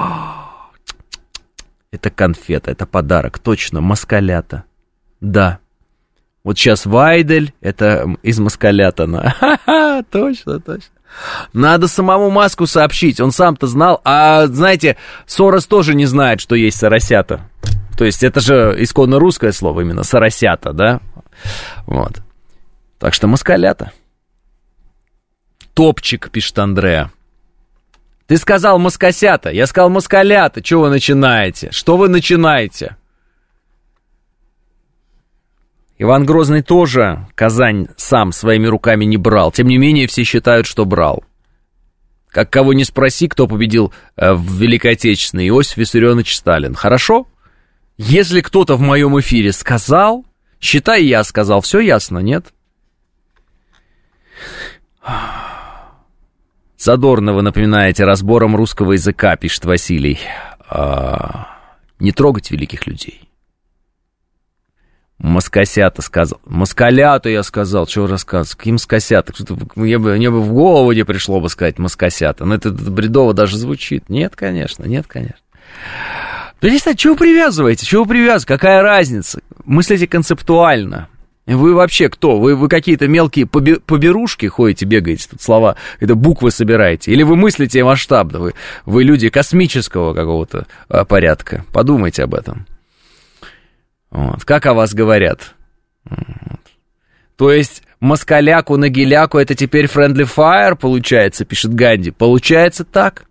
Это конфета, это подарок. Точно, москалята. Да. Вот сейчас Вайдель, это из москалятана. Ха-ха, точно, точно. Надо самому Маску сообщить, он сам-то знал. А, знаете, Сорос тоже не знает, что есть соросята. То есть это же исконно русское слово именно, соросята, да? Вот. Так что москалята. Топчик, пишет Андреа. Ты сказал москосята, я сказал москалята. Чего вы начинаете? Что вы начинаете? Иван Грозный тоже Казань сам своими руками не брал. Тем не менее, все считают, что брал. Как кого ни спроси, кто победил э, в Великой Отечественной, Иосиф Виссарионович Сталин. Хорошо? Если кто-то в моем эфире сказал, считай, я сказал. Все ясно, нет? Задорно вы напоминаете разбором русского языка, пишет Василий. А, не трогать великих людей. Москосята сказал. Москалята я сказал. Чего рассказывать? Какие москосята? Мне бы, мне бы в голову не пришло бы сказать москосята. Но это, это бредово даже звучит. Нет, конечно, нет, конечно. Перестань, чего вы привязываете? Чего вы привязываете? Какая разница? Мыслите концептуально. Вы вообще кто? Вы, вы какие-то мелкие поберушки ходите, бегаете, тут слова, это буквы собираете? Или вы мыслите масштабно? Вы, вы люди космического какого-то а, порядка. Подумайте об этом. Вот. Как о вас говорят? Вот. То есть москаляку на геляку это теперь friendly fire, получается, пишет Ганди. Получается так?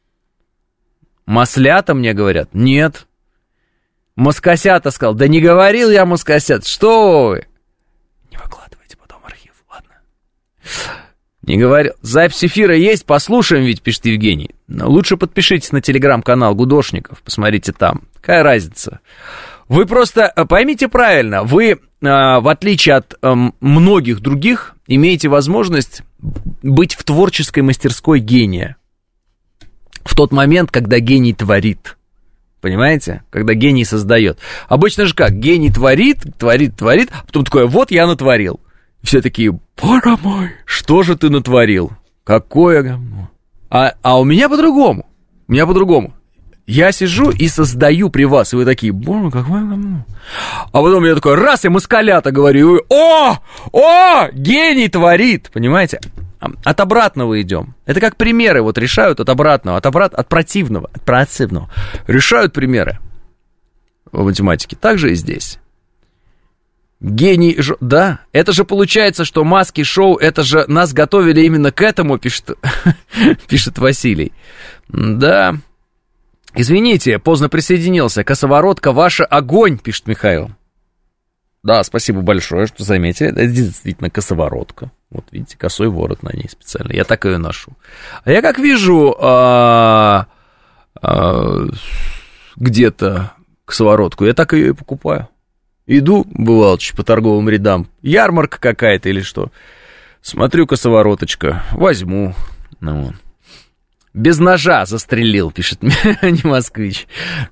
Маслята мне говорят? Нет. Москосята сказал. Да не говорил я москосят. Что вы? Не выкладывайте потом архив, ладно? Не говорил. Запись эфира есть, послушаем ведь, пишет Евгений. Но лучше подпишитесь на телеграм-канал Гудошников, посмотрите там. Какая разница? Вы просто поймите правильно, вы в отличие от многих других, имеете возможность быть в творческой мастерской гения. В тот момент, когда гений творит. Понимаете? Когда гений создает. Обычно же как? Гений творит, творит, творит, а потом такое, вот я натворил. Все такие, боже мой, что же ты натворил? Какое говно. А, а у меня по-другому. У меня по-другому. Я сижу и создаю при вас, и вы такие, боже, какое говно. А потом я такой, раз, я москалята говорю, и вы, о, о, гений творит, понимаете? От обратного идем. Это как примеры вот решают от обратного, от, обрат... от противного, от противного. Решают примеры в математике. Так же и здесь. Гений... Ж... Да, это же получается, что маски шоу, это же нас готовили именно к этому, пишет, пишет Василий. Да. Извините, поздно присоединился. Косоворотка ваша огонь, пишет Михаил. Да, спасибо большое, что заметили. Это действительно косоворотка. Вот видите, косой ворот на ней специально. Я так ее ношу. А я как вижу а, а, где-то косоворотку, я так ее и покупаю. Иду, бывало, по торговым рядам. Ярмарка какая-то или что. Смотрю, косовороточка. Возьму. Ну, вон. Без ножа застрелил, пишет не москвич.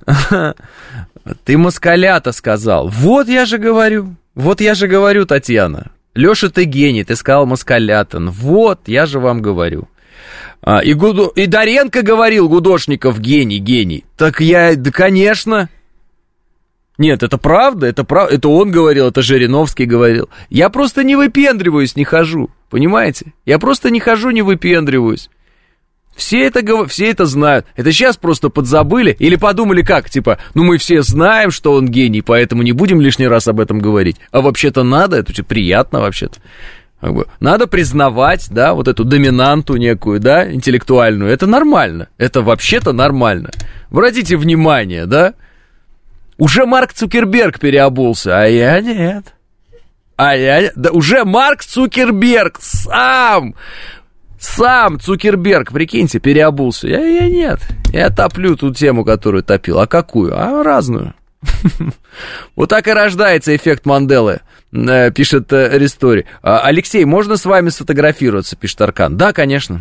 Ты москалята сказал. Вот я же говорю. Вот я же говорю, Татьяна. Леша, ты гений, ты сказал москалятан. Вот, я же вам говорю. А, и, Гудо... и Доренко говорил, Гудошников гений, гений. Так я, да, конечно. Нет, это правда, это правда. Это он говорил, это Жириновский говорил. Я просто не выпендриваюсь, не хожу. Понимаете? Я просто не хожу, не выпендриваюсь. Все это, все это знают. Это сейчас просто подзабыли или подумали как, типа, ну мы все знаем, что он гений, поэтому не будем лишний раз об этом говорить. А вообще-то надо, это приятно вообще-то. Как бы, надо признавать, да, вот эту доминанту некую, да, интеллектуальную. Это нормально, это вообще-то нормально. Обратите внимание, да. Уже Марк Цукерберг переобулся, а я нет. А я, да уже Марк Цукерберг сам... Сам Цукерберг, прикиньте, переобулся. Я, я нет. Я топлю ту тему, которую топил. А какую? А разную. Вот так и рождается эффект Манделы, пишет Ристори. Алексей, можно с вами сфотографироваться, пишет Аркан. Да, конечно.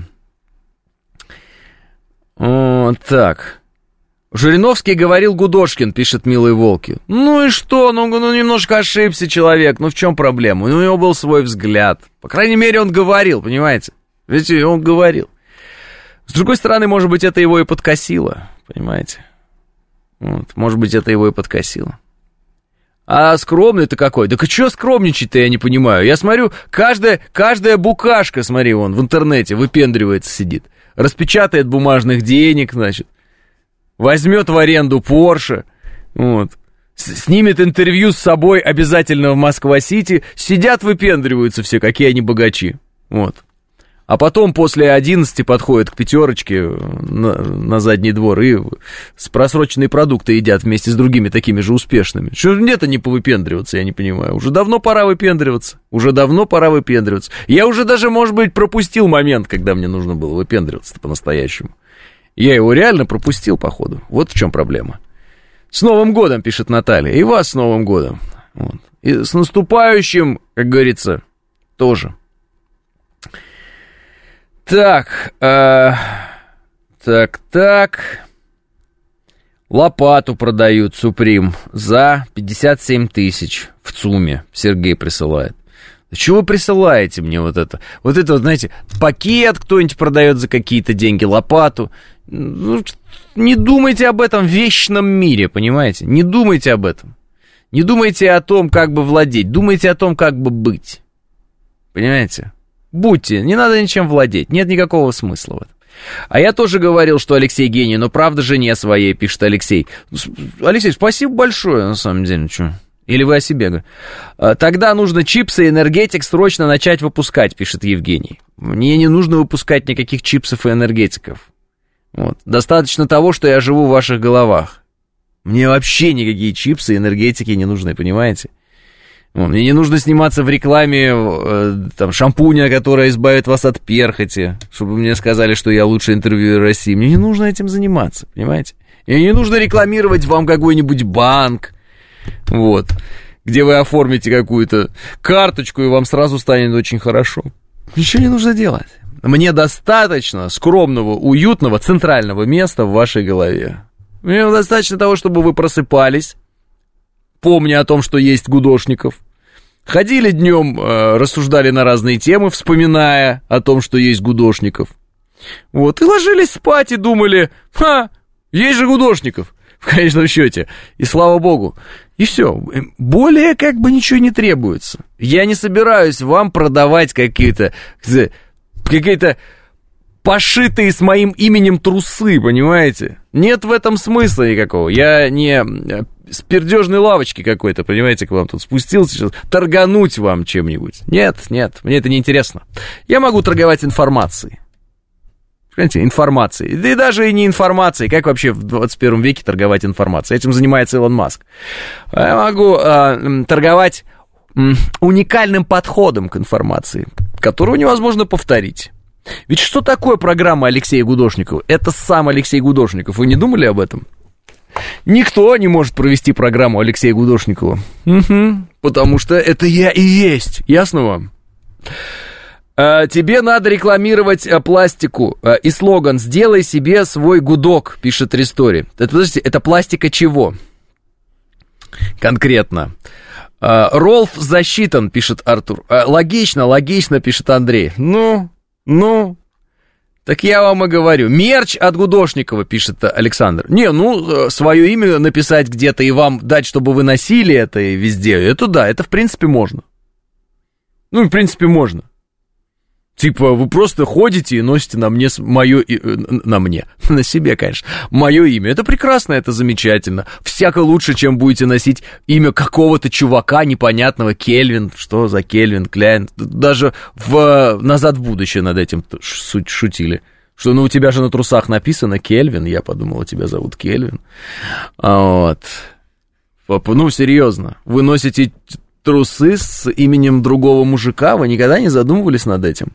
Вот так. Жириновский говорил Гудошкин, пишет Милые Волки. Ну и что? Ну, ну немножко ошибся человек. Ну в чем проблема? У него был свой взгляд. По крайней мере, он говорил, понимаете? Ведь он говорил. С другой стороны, может быть, это его и подкосило, понимаете? Вот, может быть, это его и подкосило. А скромный-то какой? Да что скромничать-то, я не понимаю. Я смотрю, каждая, каждая букашка, смотри, он в интернете выпендривается, сидит. Распечатает бумажных денег, значит. Возьмет в аренду Порше. Вот. Снимет интервью с собой обязательно в Москва-Сити. Сидят, выпендриваются все, какие они богачи. Вот. А потом после одиннадцати подходят к пятерочке на, на задний двор и с просроченные продукты едят вместе с другими такими же успешными. Что мне-то не повыпендриваться, я не понимаю. Уже давно пора выпендриваться. Уже давно пора выпендриваться. Я уже даже, может быть, пропустил момент, когда мне нужно было выпендриваться по-настоящему. Я его реально пропустил, походу. Вот в чем проблема. С Новым годом, пишет Наталья. И вас с Новым годом. Вот. И с наступающим, как говорится, тоже. Так, э, так, так. Лопату продают Суприм за пятьдесят семь тысяч в ЦУМе. Сергей присылает. Чего вы присылаете мне вот это? Вот это вот, знаете, пакет кто-нибудь продает за какие-то деньги, лопату. Ну, не думайте об этом в вечном мире, понимаете? Не думайте об этом. Не думайте о том, как бы владеть. Думайте о том, как бы быть. Понимаете? Будьте, не надо ничем владеть, нет никакого смысла в этом. А я тоже говорил, что Алексей гений, но правда жене своей, пишет Алексей. Алексей, спасибо большое, на самом деле, ну что? Или вы о себе говорите? Тогда нужно чипсы и энергетик срочно начать выпускать, пишет Евгений. Мне не нужно выпускать никаких чипсов и энергетиков. Вот. Достаточно того, что я живу в ваших головах. Мне вообще никакие чипсы и энергетики не нужны, понимаете? Мне не нужно сниматься в рекламе э, там, шампуня, которая избавит вас от перхоти, чтобы мне сказали, что я лучший интервьюер России. Мне не нужно этим заниматься, понимаете? Мне не нужно рекламировать вам какой-нибудь банк, вот, где вы оформите какую-то карточку, и вам сразу станет очень хорошо. Ничего не нужно делать. Мне достаточно скромного, уютного, центрального места в вашей голове. Мне достаточно того, чтобы вы просыпались, помня о том, что есть Гудошников, ходили днем, э, рассуждали на разные темы, вспоминая о том, что есть Гудошников. Вот, и ложились спать и думали, ха, есть же Гудошников, в конечном счете. И слава богу. И все. Более как бы ничего не требуется. Я не собираюсь вам продавать какие-то, какие-то пошитые с моим именем трусы, понимаете? Нет в этом смысла никакого. Я не с пердежной лавочки какой-то, понимаете, к вам тут спустился сейчас, торгануть вам чем-нибудь. Нет, нет, мне это не интересно. Я могу торговать информацией. Понимаете, информацией. Да и даже и не информацией. Как вообще в двадцать первом веке торговать информацией? Этим занимается Илон Маск. Я могу э, торговать э, уникальным подходом к информации, которого невозможно повторить. Ведь что такое программа Алексея Гудошникова? Это сам Алексей Гудошников. Вы не думали об этом? Никто не может провести программу Алексея Гудошникова. Угу, потому что это я и есть. Ясно вам? А, тебе надо рекламировать а, пластику а, и слоган «Сделай себе свой гудок», пишет Ристори. Это, подождите, это пластика чего? Конкретно. А, Ролф засчитан, пишет Артур. А, логично, логично, пишет Андрей. Ну... Ну, так я вам и говорю. Мерч от Гудошникова, пишет Александр. Не, ну, свое имя написать где-то и вам дать, чтобы вы носили это и везде. Это да, это в принципе можно. Ну, в принципе можно. Типа, вы просто ходите и носите на мне мое... На мне. На себе, конечно. Мое имя. Это прекрасно, это замечательно. Всяко лучше, чем будете носить имя какого-то чувака непонятного. Кельвин. Что за Кельвин, Кляйн? Даже в «Назад в будущее» над этим шутили. Что, ну, у тебя же на трусах написано Кельвин. Я подумал, тебя зовут Кельвин. Вот. Ну, серьезно. Вы носите трусы с именем другого мужика? Вы никогда не задумывались над этим?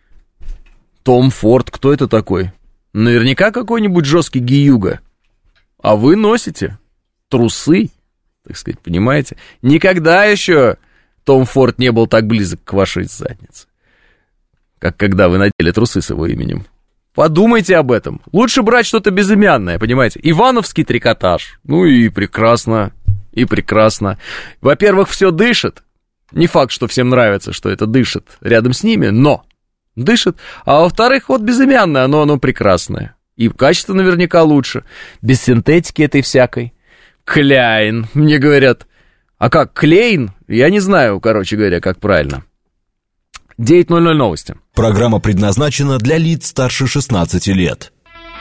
Том Форд, кто это такой? Наверняка какой-нибудь жесткий гиюга. А вы носите трусы, так сказать, понимаете? Никогда еще Том Форд не был так близок к вашей заднице, как когда вы надели трусы с его именем. Подумайте об этом. Лучше брать что-то безымянное, понимаете? Ивановский трикотаж. Ну и прекрасно, и прекрасно. Во-первых, все дышит. Не факт, что всем нравится, что это дышит рядом с ними, но дышит. А во-вторых, вот безымянное, оно, оно прекрасное. И качество наверняка лучше. Без синтетики этой всякой. Кляйн, мне говорят. А как, Клейн? Я не знаю, короче говоря, как правильно. девять ноль ноль новости. Программа предназначена для лиц старше шестнадцати лет.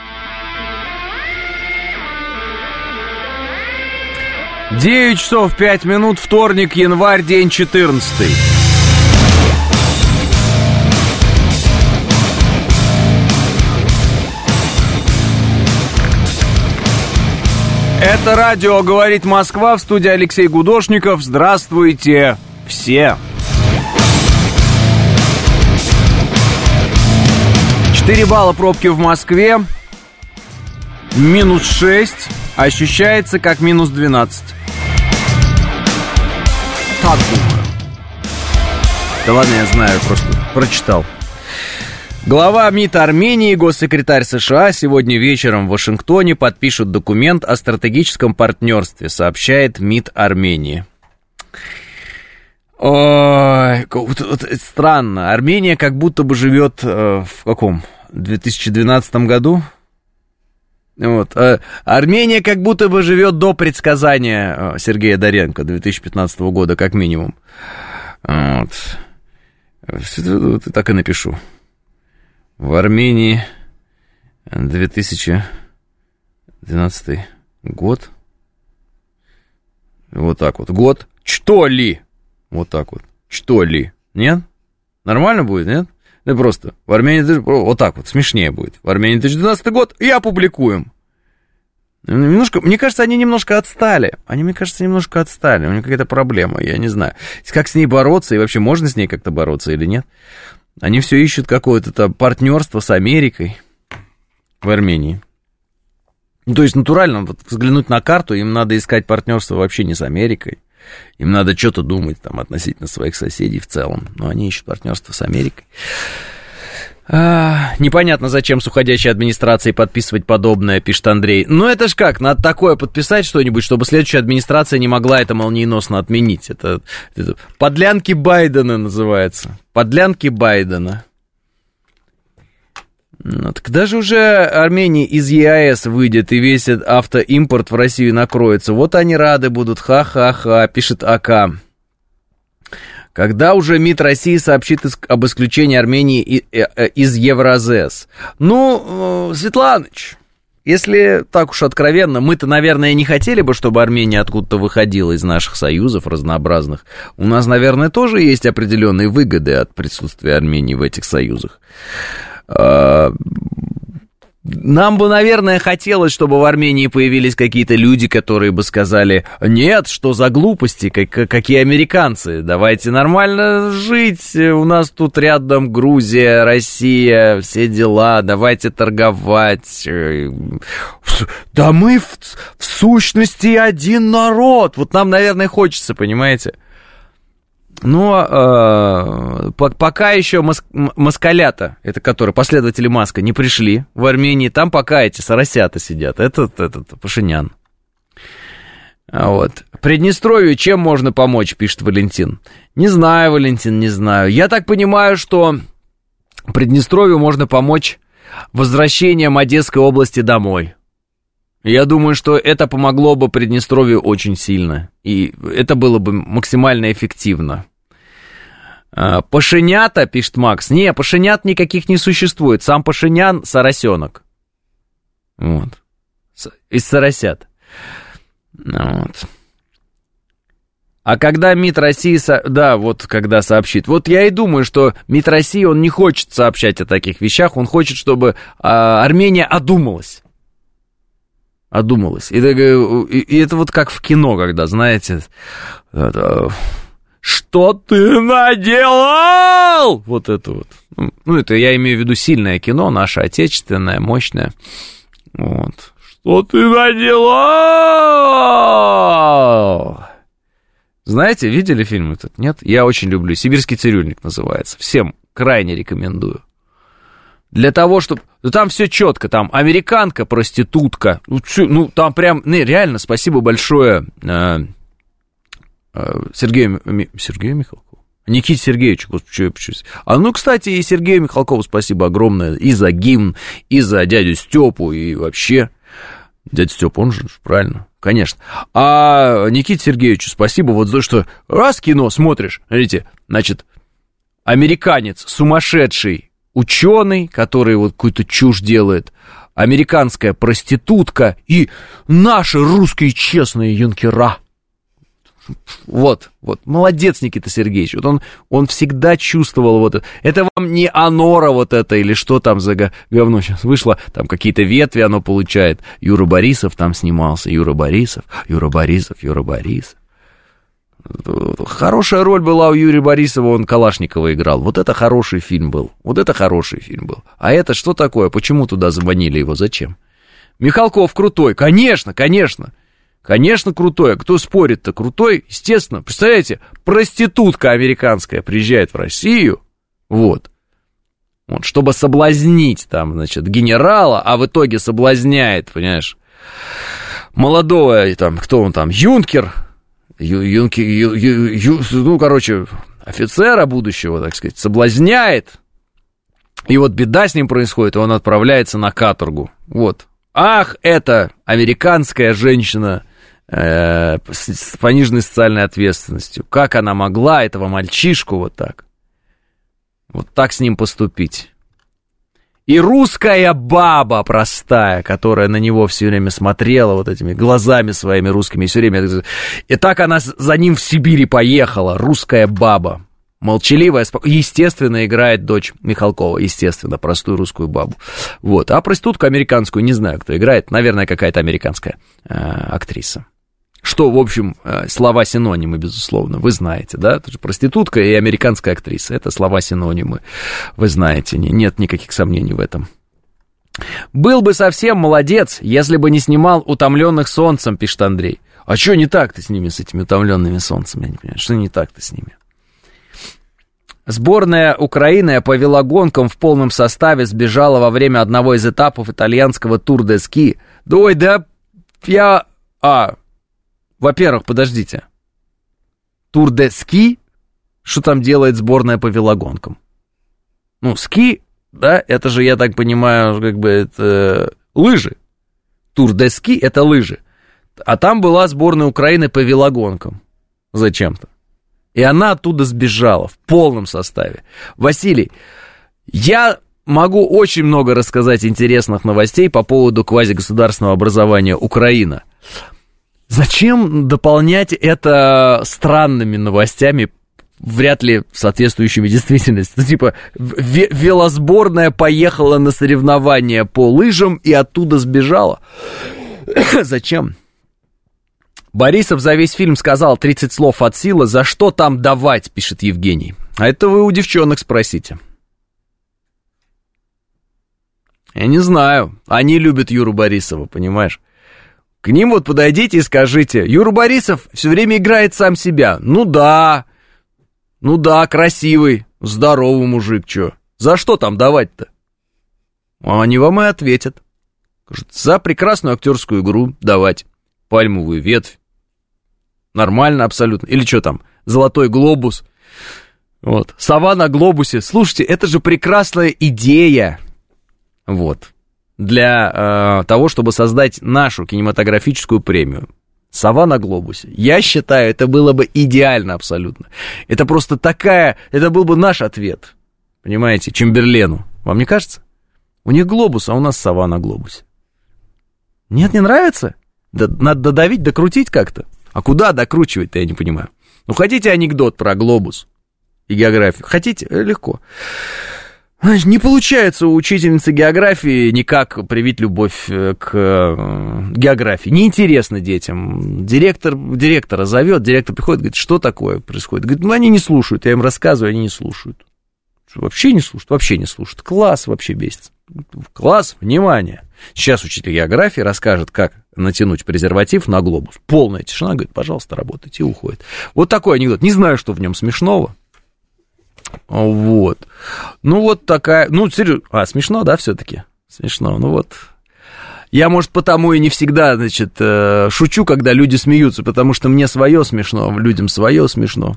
девять часов пять минут, вторник, январь, день четырнадцатый. Это радио «Говорит Москва», в студии Алексей Гудошников. Здравствуйте все. четыре балла пробки в Москве. Минус шесть. Ощущается как минус двенадцать. Так думаю. Да ладно, я знаю, просто прочитал. Глава МИД Армении и госсекретарь США сегодня вечером в Вашингтоне подпишут документ о стратегическом партнерстве, сообщает МИД Армении. Ой, странно. Армения как будто бы живет э, в каком? две тысячи двенадцатом году? Вот. Э, Армения как будто бы живет до предсказания э, Сергея Доренко две тысячи пятнадцатого года, как минимум. Вот. Так и напишу. В Армении две тысячи двенадцатый год. Вот так вот. Год. Что ли? Вот так вот. Что ли? Нет? Нормально будет, нет? Да просто. В Армении... Вот так вот. Смешнее будет. В Армении две тысячи двенадцатый год и опубликуем. Немножко... Мне кажется, они немножко отстали. Они, мне кажется, немножко отстали. У них какая-то проблема. Я не знаю. Как с ней бороться? И вообще, можно с ней как-то бороться или нет? Они все ищут какое-то там партнерство с Америкой в Армении. Ну, то есть, натурально, вот, взглянуть на карту, им надо искать партнерство вообще не с Америкой, Им надо что-то думать там относительно своих соседей в целом. Но они ищут партнерство с Америкой. А, непонятно, зачем с уходящей администрацией подписывать подобное, пишет Андрей. Ну это ж как, надо такое подписать что-нибудь, чтобы следующая администрация не могла это молниеносно отменить. Это, это подлянки Байдена называется. Подлянки Байдена. Ну, так даже уже Армения из ЕАЭС выйдет, и весь автоимпорт в Россию накроется. Вот они рады будут, ха-ха-ха, пишет АК. Когда уже МИД России сообщит об исключении Армении из Евразес? Ну, Светланыч, если так уж откровенно, мы-то, наверное, не хотели бы, чтобы Армения откуда-то выходила из наших союзов разнообразных. У нас, наверное, тоже есть определенные выгоды от присутствия Армении в этих союзах. Нам бы, наверное, хотелось, чтобы в Армении появились какие-то люди, которые бы сказали: нет, что за глупости, как, какие американцы, давайте нормально жить, у нас тут рядом Грузия, Россия, все дела, давайте торговать. Да мы в, в сущности один народ, вот нам, наверное, хочется, понимаете? Но э, по- пока еще мос- москалята, это которые последователи Маска, не пришли в Армении, там пока эти соросята сидят, этот, этот Пашинян. Вот. Приднестровью чем можно помочь, пишет Валентин. Не знаю, Валентин, не знаю. Я так понимаю, что Приднестровью можно помочь возвращением Одесской области домой. Я думаю, что это помогло бы Приднестровью очень сильно, и это было бы максимально эффективно. Пашинята, пишет Макс, не, пашинят никаких не существует, сам Пашинян соросенок. Вот. Из соросят. Вот. А когда МИД России, со... да, вот когда сообщит, вот я и думаю, что МИД России, он не хочет сообщать о таких вещах, он хочет, чтобы а, Армения одумалась. Одумалась. И, и, и это вот как в кино, когда, знаете, это, что ты наделал? Вот это вот. Ну, это я имею в виду сильное кино, наше отечественное, мощное. Вот. Что ты наделал? Знаете, видели фильм этот? Нет? Я очень люблю. «Сибирский цирюльник» называется. Всем крайне рекомендую. Для того, чтобы... Ну, там все четко, там американка, проститутка, ну, все, ну там прям, не, реально, спасибо большое э, э, Сергею, Сергею Михалкову, Никите Сергеевичу, господи, а ну, кстати, и Сергею Михалкову спасибо огромное и за гимн, и за дядю Степу, и вообще, дядя Степа, он же, правильно, конечно, а Никите Сергеевичу спасибо вот за что, раз кино смотришь, смотрите, значит, американец сумасшедший, ученый, который вот какую-то чушь делает, американская проститутка и наши русские честные юнкера. Вот, вот, молодец, Никита Сергеевич. Вот он, он всегда чувствовал вот это. Это вам не Анора вот это или что там за говно сейчас вышло. Там какие-то ветви оно получает. Юра Борисов там снимался. Юра Борисов, Юра Борисов, Юра Борисов. Хорошая роль была у Юрия Борисова, он Калашникова играл. Вот это хороший фильм был. Вот это хороший фильм был. А это что такое? Почему туда заманили его? Зачем? Михалков крутой. Конечно, конечно. Конечно, крутой. А кто спорит-то? Крутой, естественно. Представляете, проститутка американская приезжает в Россию, вот, вот, чтобы соблазнить там, значит, генерала, а в итоге соблазняет, понимаешь, молодого, там, кто он там, юнкер, ю, юнкер, ю, ю, ю, ну, короче, офицера будущего, так сказать, соблазняет, и вот беда с ним происходит, и он отправляется на каторгу, вот. Ах, это американская женщина э, с пониженной социальной ответственностью. Как она могла этого мальчишку вот так, вот так с ним поступить? И русская баба простая, которая на него все время смотрела вот этими глазами своими русскими, и все время... И так она за ним в Сибирь поехала, русская баба. Молчаливая, спок... естественно, играет дочь Михалкова, естественно, простую русскую бабу. Вот. А проститутку американскую не знаю, кто играет, наверное, какая-то американская э, актриса. Что, в общем, э, слова-синонимы, безусловно, вы знаете, да? Проститутка и американская актриса, это слова-синонимы, вы знаете, не, нет никаких сомнений в этом. Был бы совсем молодец, если бы не снимал «Утомленных солнцем», пишет Андрей. А что не так-то с ними, с этими утомленными солнцем? Я не понимаю, что не так-то с ними? Сборная Украины по велогонкам в полном составе сбежала во время одного из этапов итальянского Тур де Ски. Да ой, да я... А, во-первых, подождите. Тур де Ски? Что там делает сборная по велогонкам? Ну, ски, да, это же, я так понимаю, как бы это лыжи. Тур де Ски — это лыжи. А там была сборная Украины по велогонкам. Зачем-то. И она оттуда сбежала в полном составе. Василий, я могу очень много рассказать интересных новостей по поводу квазигосударственного образования Украина. Зачем дополнять это странными новостями, вряд ли соответствующими действительности? Ну, типа, велосборная поехала на соревнования по лыжам и оттуда сбежала. Зачем? Борисов за весь фильм сказал тридцать слов от силы. За что там давать, пишет Евгений. А это вы у девчонок спросите. Я не знаю. Они любят Юру Борисова, понимаешь? К ним вот подойдите и скажите: Юра Борисов все время играет сам себя. Ну да, ну да, красивый, здоровый мужик, чё? За что там давать-то? А они вам и ответят. За прекрасную актерскую игру давать. Пальмовую ветвь. Нормально абсолютно. Или что там, золотой глобус. Вот. Сова на глобусе. Слушайте, это же прекрасная идея. Вот. Для э, того, чтобы создать нашу кинематографическую премию. Сова на глобусе. Я считаю, это было бы идеально абсолютно. Это просто такая... Это был бы наш ответ. Понимаете, Чемберлену. Вам не кажется? У них глобус, а у нас сова на глобусе. Нет, не нравится? Да, надо додавить, докрутить как-то. А куда докручивать-то, я не понимаю. Ну, хотите анекдот про глобус и географию? Хотите? Легко. Значит, не получается у учительницы географии никак привить любовь к географии. Неинтересно детям. Директор директора зовет, директор приходит, говорит, что такое происходит? Говорит, ну, они не слушают, я им рассказываю, они не слушают. Вообще не слушают, вообще не слушают. Класс вообще бесится. Класс, внимание. Сейчас учитель географии расскажет, как натянуть презерватив на глобус. Полная тишина, говорит, пожалуйста, работайте, и уходит. Вот такой анекдот. Не знаю, что в нем смешного. Вот. Ну, вот такая... Ну, серьезно. А, смешно, да, все-таки? Смешно. Ну, вот. Я, может, потому и не всегда, значит, шучу, когда люди смеются, потому что мне свое смешно, людям свое смешно.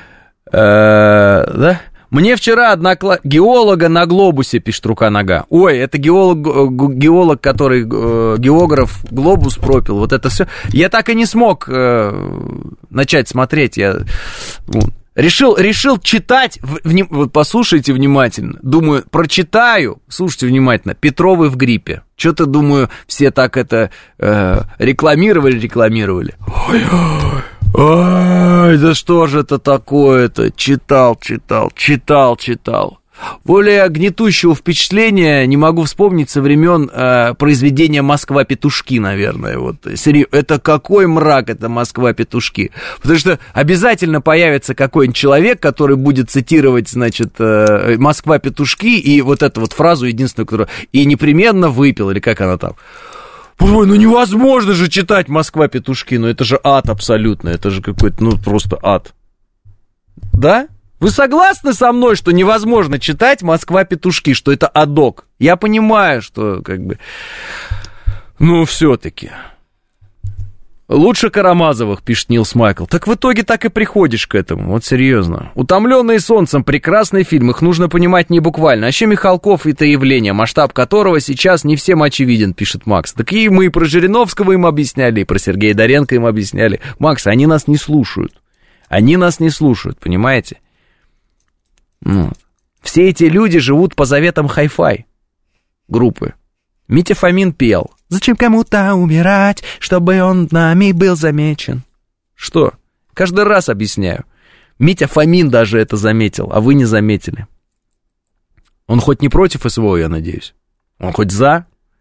Да? Мне вчера однокла... геолога на глобусе, пишет рука-нога. Ой, это геолог, геолог, который географ глобус пропил. Вот это все. Я так и не смог э, начать смотреть. Я решил, решил читать. Вним... Вот послушайте внимательно. Думаю, прочитаю. Слушайте внимательно. Петровы в гриппе. Что-то, думаю, все так это э, рекламировали, рекламировали. Ой-ой. Ой, да что же это такое-то? Читал, читал, читал, читал. Более гнетущего впечатления не могу вспомнить со времен э, произведения «Москва-петушки», наверное. Вот. Это какой мрак, это «Москва-петушки». Потому что обязательно появится какой-нибудь человек, который будет цитировать, значит, э, «Москва-петушки» и вот эту вот фразу единственную, которую «и непременно выпил», или как она там. Ой, ну невозможно же читать «Москва-петушки», ну это же ад абсолютно, это же какой-то, ну просто ад. Да? Вы согласны со мной, что невозможно читать «Москва-петушки», что это адок? Я понимаю, что как бы, ну все-таки. Лучше Карамазовых, пишет Нилс Майкл. Так в итоге так и приходишь к этому, вот серьезно. «Утомленные солнцем» — прекрасный фильм, их нужно понимать не буквально. А еще Михалков — это явление, масштаб которого сейчас не всем очевиден, пишет Макс. Так и мы и про Жириновского им объясняли, и про Сергея Доренко им объясняли. Макс, они нас не слушают. Они нас не слушают, понимаете? Ну, все эти люди живут по заветам хай-фай группы. Митя Фомин пел: «Зачем кому-то умирать, чтобы он нами был замечен?» Что? Каждый раз объясняю. Митя Фомин даже это заметил, а вы не заметили. Он хоть не против СВО, я надеюсь? Он хоть за?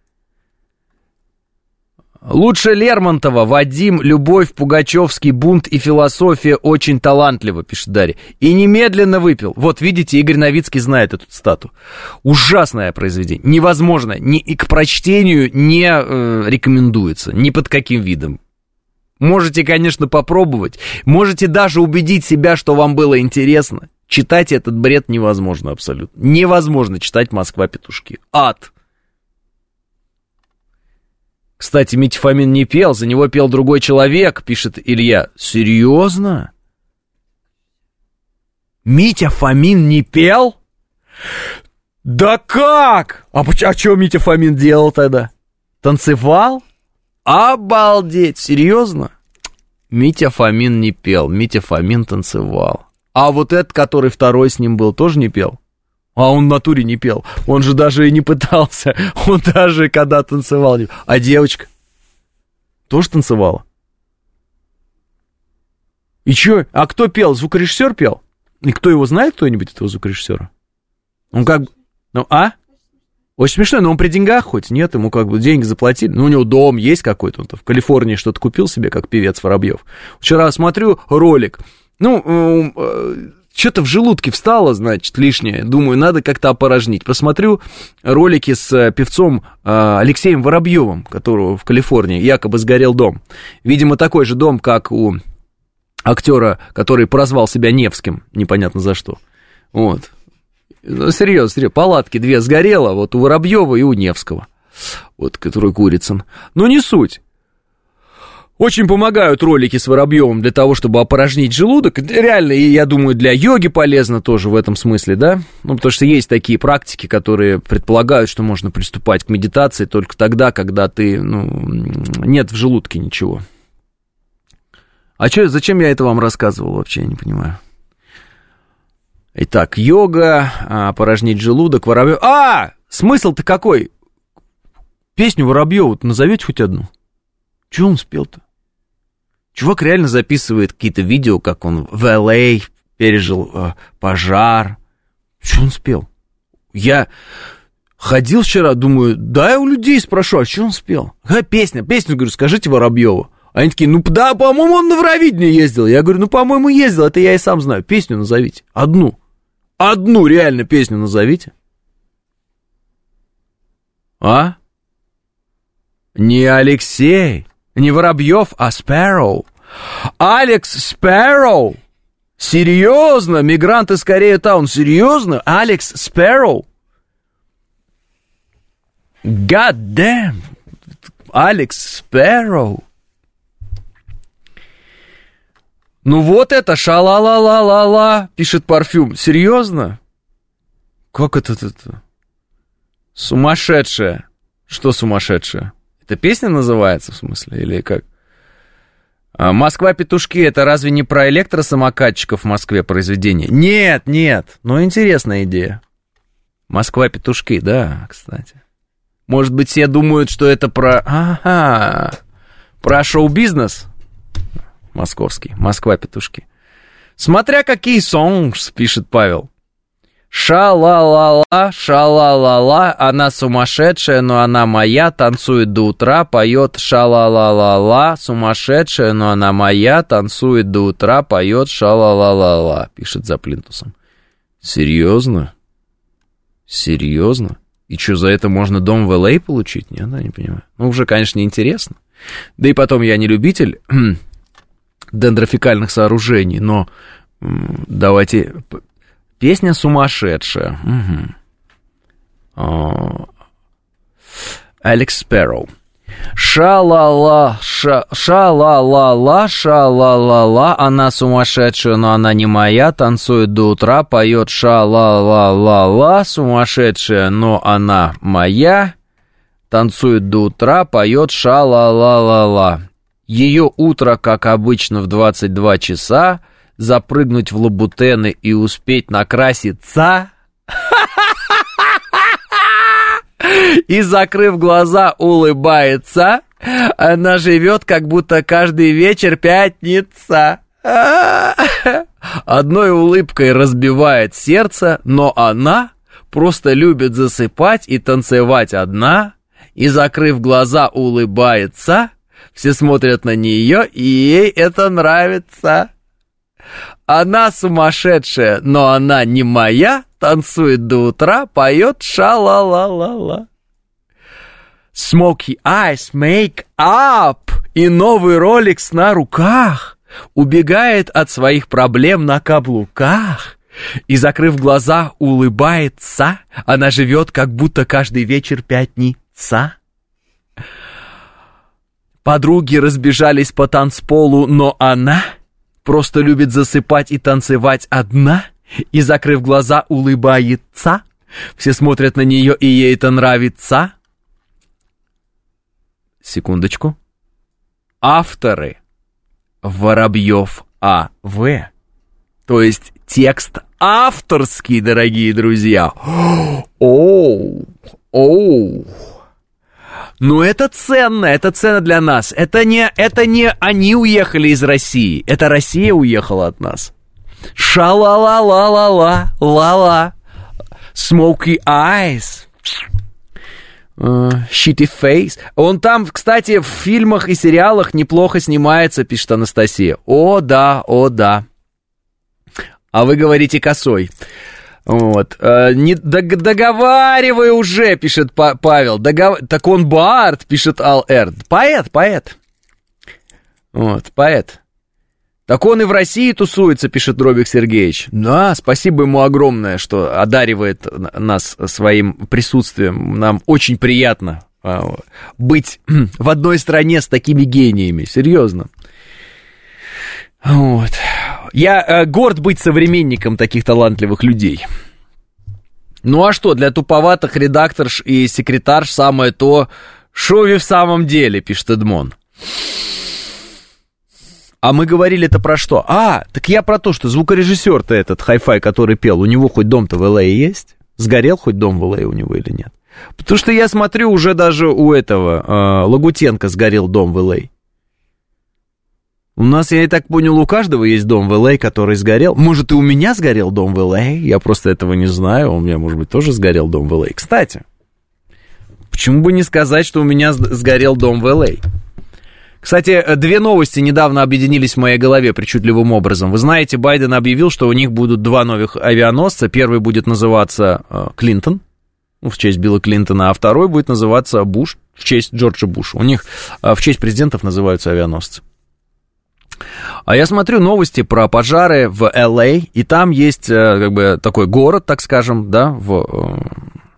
Лучше Лермонтова: «Вадим, любовь, Пугачевский бунт и философия очень талантливо», пишет Дарья. И немедленно выпил. Вот, видите, Игорь Новицкий знает эту цитату. Ужасное произведение. Невозможно. Ни, и к прочтению не э, рекомендуется. Ни под каким видом. Можете, конечно, попробовать. Можете даже убедить себя, что вам было интересно. Читать этот бред невозможно абсолютно. Невозможно читать «Москва-петушки». Ад. Кстати, Митя Фомин не пел, за него пел другой человек, пишет Илья. Серьезно? Митя Фомин не пел? Да как? А, а что Митя Фомин делал тогда? Танцевал? Обалдеть, серьезно? Митя Фомин не пел, Митя Фомин танцевал. А вот этот, который второй с ним был, тоже не пел? А он в натуре не пел. Он же даже и не пытался. Он даже когда танцевал. Не... А девочка? Тоже танцевала? И чё? А кто пел? Звукорежиссер пел? И кто его знает, кто-нибудь этого звукорежиссера? Он как бы... Ну, а? Очень смешно, но он при деньгах хоть? Нет, ему как бы деньги заплатили. Ну, у него дом есть какой-то. Он в Калифорнии что-то купил себе, как певец Воробьев. Вчера смотрю ролик. Ну, что-то в желудке встало, значит, лишнее. Думаю, надо как-то опорожнить. Посмотрю ролики с певцом Алексеем Воробьевым, которого в Калифорнии якобы сгорел дом. Видимо, такой же дом, как у актера, который прозвал себя Невским, непонятно за что. Вот. Ну, серьезно, серьезно, палатки две сгорело, вот у Воробьева и у Невского, вот, который Курицын. Но не суть. Очень помогают ролики с Воробьевым для того, чтобы опорожнить желудок. Реально, и я думаю, для йоги полезно тоже в этом смысле, да? Ну, потому что есть такие практики, которые предполагают, что можно приступать к медитации только тогда, когда ты, ну, нет в желудке ничего. А чё, зачем я это вам рассказывал вообще, я не понимаю. Итак, йога, опорожнить желудок, Воробьев. А, смысл-то какой? Песню Воробьева назовете хоть одну? Чего он спел-то? Чувак реально записывает какие-то видео, как он в Эл Эй пережил э, пожар. Что он спел? Я ходил вчера, думаю, да, я у людей спрошу, а что он спел? А, песня, песню, говорю, скажите Воробьеву. Они такие, ну да, по-моему, он на Евровидение ездил. Я говорю, ну, по-моему, ездил, это я и сам знаю. Песню назовите, одну. Одну реально песню назовите. А? Не Алексей, не Воробьев, а Спэроу. Алекс Спэроу. Серьезно? Мигрант из Корея-таун. Серьезно? Алекс Спэроу. God damn. Алекс Спэроу. Ну вот это ша-ла-ла-ла-ла-ла, пишет Парфюм. Серьезно? Как это это? Сумасшедшая. Что сумасшедшая? Это песня называется, в смысле, или как? А, «Москва-петушки» — это разве не про электросамокатчиков в Москве произведение? Нет, нет, но интересная идея. «Москва-петушки», да, кстати. Может быть, все думают, что это про... Ага, про шоу-бизнес московский, «Москва-петушки». Смотря какие сонгс, пишет Павел. Ша-ла-ла-ла, ша-ла-ла-ла, она сумасшедшая, но она моя, танцует до утра, поет ша-ла-ла-ла-ла, сумасшедшая, но она моя, танцует до утра, поет ша-ла-ла-ла-ла, пишет за плинтусом. Серьезно? Серьезно? И что, за это можно дом в Эл Эй получить? Нет, я не понимаю. Ну, уже, конечно, неинтересно. Да и потом, я не любитель дендрофикальных сооружений, но давайте... Песня сумасшедшая. Угу. Алекс Спэроу. Ша-ла-ла, ша- ша-ла-ла-ла, ша-ла-ла-ла, она сумасшедшая, но она не моя, танцует до утра, поет ша-ла-ла-ла-ла, сумасшедшая, но она моя, танцует до утра, поет ша-ла-ла-ла-ла. Ее утро, как обычно, в двадцать два часа, запрыгнуть в лабутены и успеть накраситься. И, закрыв глаза, улыбается. Она живет, как будто каждый вечер пятница. Одной улыбкой разбивает сердце, но она просто любит засыпать и танцевать одна. И, закрыв глаза, улыбается. Все смотрят на нее, и ей это нравится. Она сумасшедшая, но она не моя, танцует до утра, поет ша-ла-ла-ла-ла. Smoky eyes make up, и новый Rolex на руках, убегает от своих проблем на каблуках и, закрыв глаза, улыбается. Она живет, как будто каждый вечер пятница. Подруги разбежались по танцполу, но она просто любит засыпать и танцевать одна. И, закрыв глаза, улыбается. Все смотрят на нее, и ей это нравится. Секундочку. Авторы Воробьев А В. То есть текст авторский, дорогие друзья. Оу, оу. Ну, это ценно, это ценно для нас. Это не, это не они уехали из России, это Россия уехала от нас. Ша-ла-ла-ла-ла-ла, ла-ла. Smoky eyes. Uh, shitty face. Он там, кстати, в фильмах и сериалах неплохо снимается, пишет Анастасия. О, да, о, да. А вы говорите косой. Вот. Uh, не, дог, договаривай уже, пишет па- Павел. Догов... Так он Барт, пишет Ал Эр. Поэт, поэт. Вот, поэт. Так он и в России тусуется, пишет Робик Сергеевич. Да, спасибо ему огромное, что одаривает нас своим присутствием. Нам очень приятно а, быть в одной стране с такими гениями. Серьезно. Вот. Я а, горд быть современником таких талантливых людей. Ну а что, для туповатых редакторш и секретарш самое то, шо и в самом деле, пишет Эдмон. А мы говорили-то про что? А, так я про то, что звукорежиссер-то этот, Hi-Fi, который пел, у него хоть дом-то в Л А есть? Сгорел хоть дом в Л А у него или нет? Потому что я смотрю, уже даже у этого э, Лагутенко сгорел дом в Л А. У нас, я и так понял, у каждого есть дом в Л А, который сгорел. Может, и у меня сгорел дом в Л А? Я просто этого не знаю. У меня, может быть, тоже сгорел дом в Л А. Кстати, почему бы не сказать, что у меня сгорел дом в Л А? Кстати, две новости недавно объединились в моей голове причудливым образом. Вы знаете, Байден объявил, что у них будут два новых авианосца. Первый будет называться э, Клинтон, ну, в честь Билла Клинтона, а второй будет называться Буш, в честь Джорджа Буша. У них э, в честь президентов называются авианосцы. А я смотрю новости про пожары в Л А, и там есть э, как бы такой город, так скажем, да, в... Э,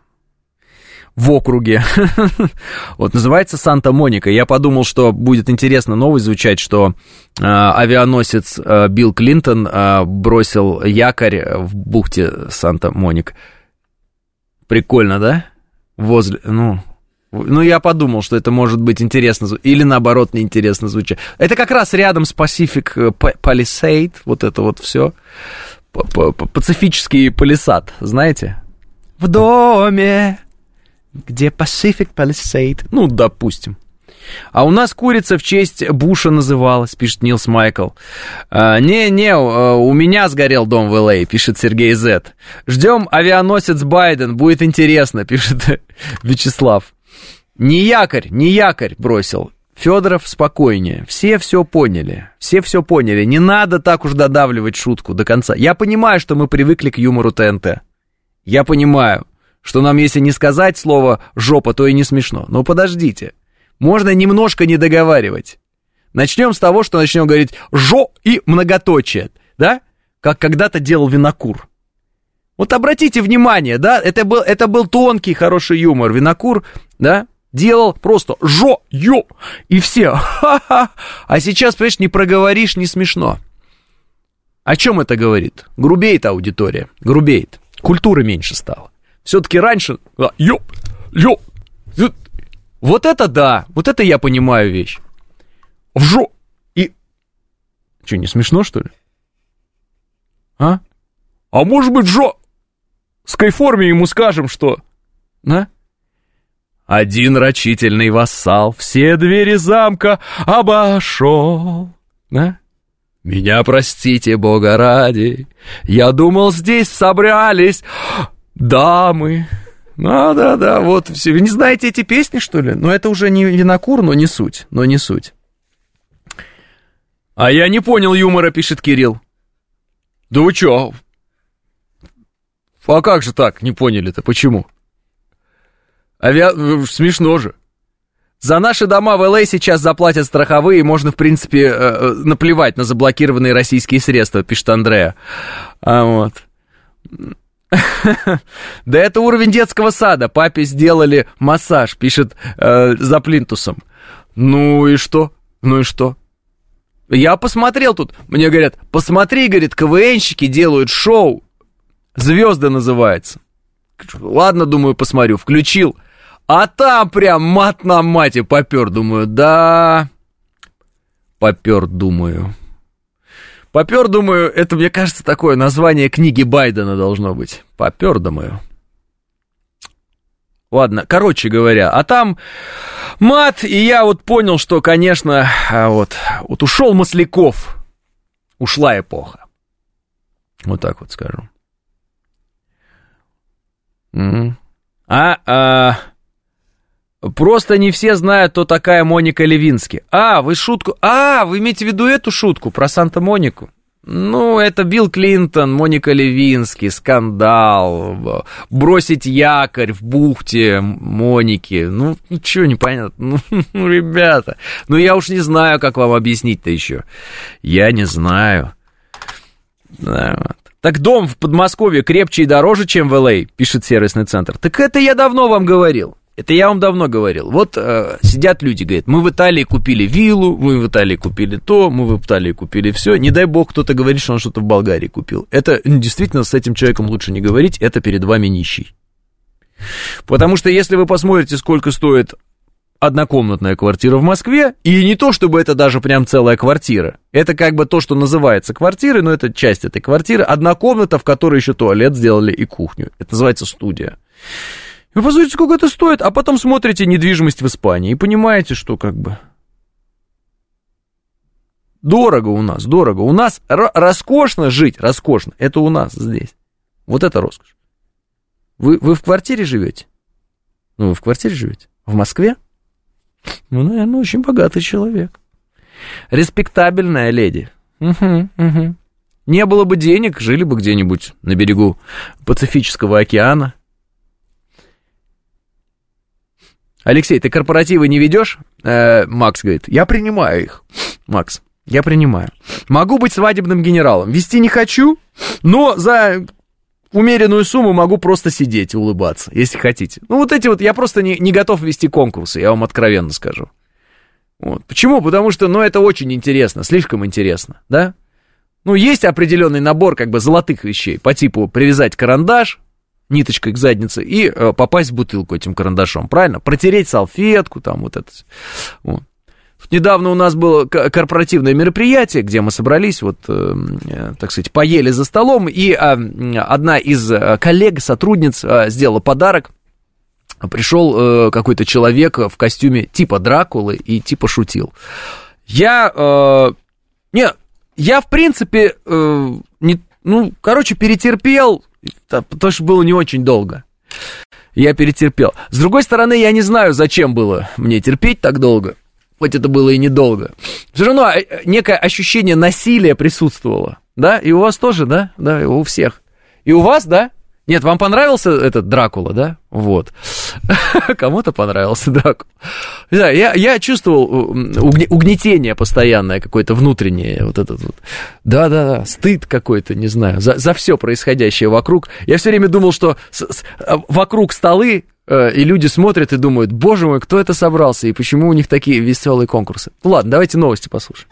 в округе, вот, называется Санта-Моника. Я подумал, что будет интересно новость звучать, что э, авианосец э, Билл Клинтон э, бросил якорь в бухте Санта-Моника. Прикольно, да? Возле, ну, ну, я подумал, что это может быть интересно, или наоборот, неинтересно звучать. Это как раз рядом с Pacific Palisade, вот это вот все. Пацифический палисад, знаете? В доме, где Pacific Palisade, ну, допустим. А у нас курица в честь Буша называлась, пишет Нилс Майкл. Не-не, а, у меня сгорел дом в Л А, пишет Сергей Зет. Ждем авианосец Байден, будет интересно, пишет Вячеслав. Не якорь, не якорь бросил. Федоров спокойнее. Все все поняли. Все все поняли. Не надо так уж додавливать шутку до конца. Я понимаю, что мы привыкли к юмору Т Н Т. Я понимаю, что нам, если не сказать слово «жопа», то и не смешно. Но подождите. Можно немножко не договаривать. Начнем с того, что начнем говорить «жо» и многоточие, да? Как когда-то делал Винокур. Вот обратите внимание, да, это был, это был тонкий, хороший юмор. Винокур, да, делал просто «жо», «ё», и все. Ха-ха. А сейчас, понимаешь, не проговоришь, не смешно. О чем это говорит? Грубеет аудитория, грубеет. Культуры меньше стало. Все-таки раньше «ё», «ё», вот это да, вот это я понимаю вещь. Вжо и... Что, не смешно, что ли? А? А может быть, Жо, с кайформе ему скажем, что... А? Один рачительный вассал все двери замка обошел. А? Меня простите, Бога ради, я думал, здесь собрались дамы... Ну, да-да, вот, все. Вы не знаете эти песни, что ли? Ну, это уже не Винокур, но не суть, но не суть. А я не понял юмора, пишет Кирилл. Да вы чё? А как же так, не поняли-то, почему? Авиа... Смешно же. За наши дома в эл эй сейчас заплатят страховые, и можно, в принципе, наплевать на заблокированные российские средства, пишет Андреа. А вот. Да это уровень детского сада. Папе сделали массаж, пишет э, за плинтусом. Ну и что? Ну и что? Я посмотрел тут. Мне говорят, посмотри, говорит, КВНщики делают шоу. «Звезды» называется. Ладно, думаю, посмотрю. Включил. А там прям мат на мате попер. Думаю, да... Попер, думаю. Попер, думаю, это, мне кажется, такое название книги Байдена должно быть. Попер, думаю. Ладно, короче говоря, а там мат, и я вот понял, что, конечно, вот, вот ушел Масляков, ушла эпоха. Вот так вот скажу. Mm-hmm. А, а, просто не все знают, кто такая Моника Левински. А, вы шутку... А, вы имеете в виду эту шутку про Санта-Монику? Ну, это Билл Клинтон, Моника Левински, скандал, бросить якорь в бухте Моники. Ну, ничего не понятно. Ну, ребята, ну я уж не знаю, как вам объяснить-то еще. Я не знаю. Да, вот. Так дом в Подмосковье крепче и дороже, чем в эл эй, пишет сервисный центр. Так это я давно вам говорил. Это я вам давно говорил. Вот э, сидят люди, говорят, мы в Италии купили виллу, мы в Италии купили то, мы в Италии купили все. Не дай бог кто-то говорит, что он что-то в Болгарии купил. Это действительно с этим человеком лучше не говорить, это перед вами нищий. Потому что если вы посмотрите, сколько стоит однокомнатная квартира в Москве, и не то, чтобы это даже прям целая квартира, это как бы то, что называется квартирой, но это часть этой квартиры, одна комната, в которой еще туалет сделали и кухню. Это называется студия. Вы посмотрите, сколько это стоит, а потом смотрите недвижимость в Испании и понимаете, что как бы дорого у нас, дорого. У нас р- роскошно жить, роскошно, это у нас здесь. Вот это роскошь. Вы, вы в квартире живете? Ну, вы в квартире живете? В Москве? Ну, наверное, очень богатый человек. Респектабельная леди. Угу, угу. Не было бы денег, жили бы где-нибудь на берегу Пацифического океана. Алексей, ты корпоративы не ведешь? Э, Макс говорит, я принимаю их. Макс, я принимаю. Могу быть свадебным генералом. Вести не хочу, но за умеренную сумму могу просто сидеть и улыбаться, если хотите. Ну, вот эти вот, я просто не, не готов вести конкурсы, я вам откровенно скажу. Вот. Почему? Потому что, ну, это очень интересно, слишком интересно, да? Ну, есть определенный набор, как бы, золотых вещей, по типу привязать карандаш ниточкой к заднице и э, попасть в бутылку этим карандашом, правильно? Протереть салфетку, там, вот это. Вот. Недавно у нас было корпоративное мероприятие, где мы собрались, вот, э, так сказать, поели за столом, и э, одна из коллег, сотрудниц э, сделала подарок. Пришел э, какой-то человек в костюме типа Дракулы и типа шутил. Я, э, не, я в принципе, э, не, ну, короче, перетерпел, потому что было не очень долго. Я перетерпел. С другой стороны, я не знаю, зачем было мне терпеть так долго. Хоть это было и недолго. Все равно некое ощущение насилия присутствовало. Да? И у вас тоже, да? Да, и у всех. И у вас, да? Нет, вам понравился этот Дракула, да? Вот. Кому-то понравился Дракула. Да, я, я чувствовал угнетение постоянное какое-то внутреннее. Вот этот вот. Да-да-да, стыд какой-то, не знаю, за, за все происходящее вокруг. Я все время думал, что с, с, вокруг столы, и люди смотрят и думают, боже мой, кто это собрался, и почему у них такие веселые конкурсы. Ну ладно, давайте новости послушаем.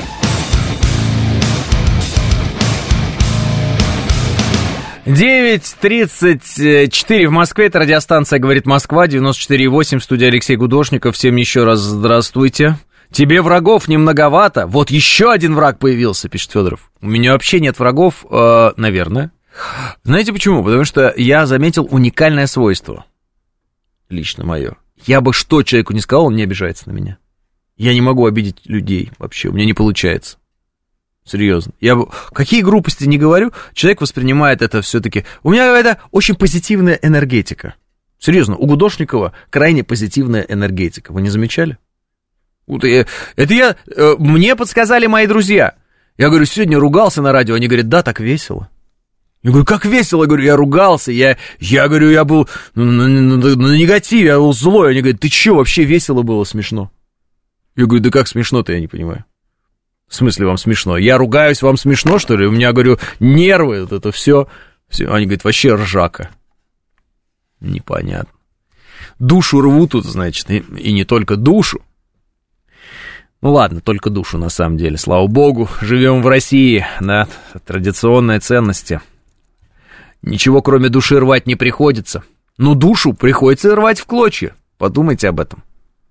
девять тридцать четыре в Москве, это радиостанция «Говорит Москва», девяносто четыре и восемь, в студии Алексей Гудошников. Всем еще раз здравствуйте. Тебе врагов не многовато? Вот еще один враг появился, пишет Федоров. У меня вообще нет врагов, э, наверное. Знаете почему? Потому что я заметил уникальное свойство. Лично мое. Я бы что человеку не сказал, он не обижается на меня. Я не могу обидеть людей вообще, у меня не получается. Серьезно. Я какие глупости не говорю, человек воспринимает это все-таки. У меня это очень позитивная энергетика. Серьезно, у Гудошникова крайне позитивная энергетика. Вы не замечали? Вот я, это я, мне подсказали мои друзья. Я говорю, сегодня ругался на радио, они говорят, да, так весело. Я говорю, как весело, я говорю, я ругался, я, я говорю, я был на, на, на, на негативе, я был злой. Они говорят, ты че, вообще весело было, смешно? Я говорю, да как смешно-то, я не понимаю. В смысле вам смешно? Я ругаюсь, вам смешно, что ли? У меня, говорю, нервы, вот это все. все. Они говорят, вообще ржака. Непонятно. Душу рвут тут, значит, и, и не только душу. Ну ладно, только душу, на самом деле. Слава богу, живем в России, да, традиционные ценности. Ничего, кроме души, рвать не приходится. Но душу приходится рвать в клочья. Подумайте об этом.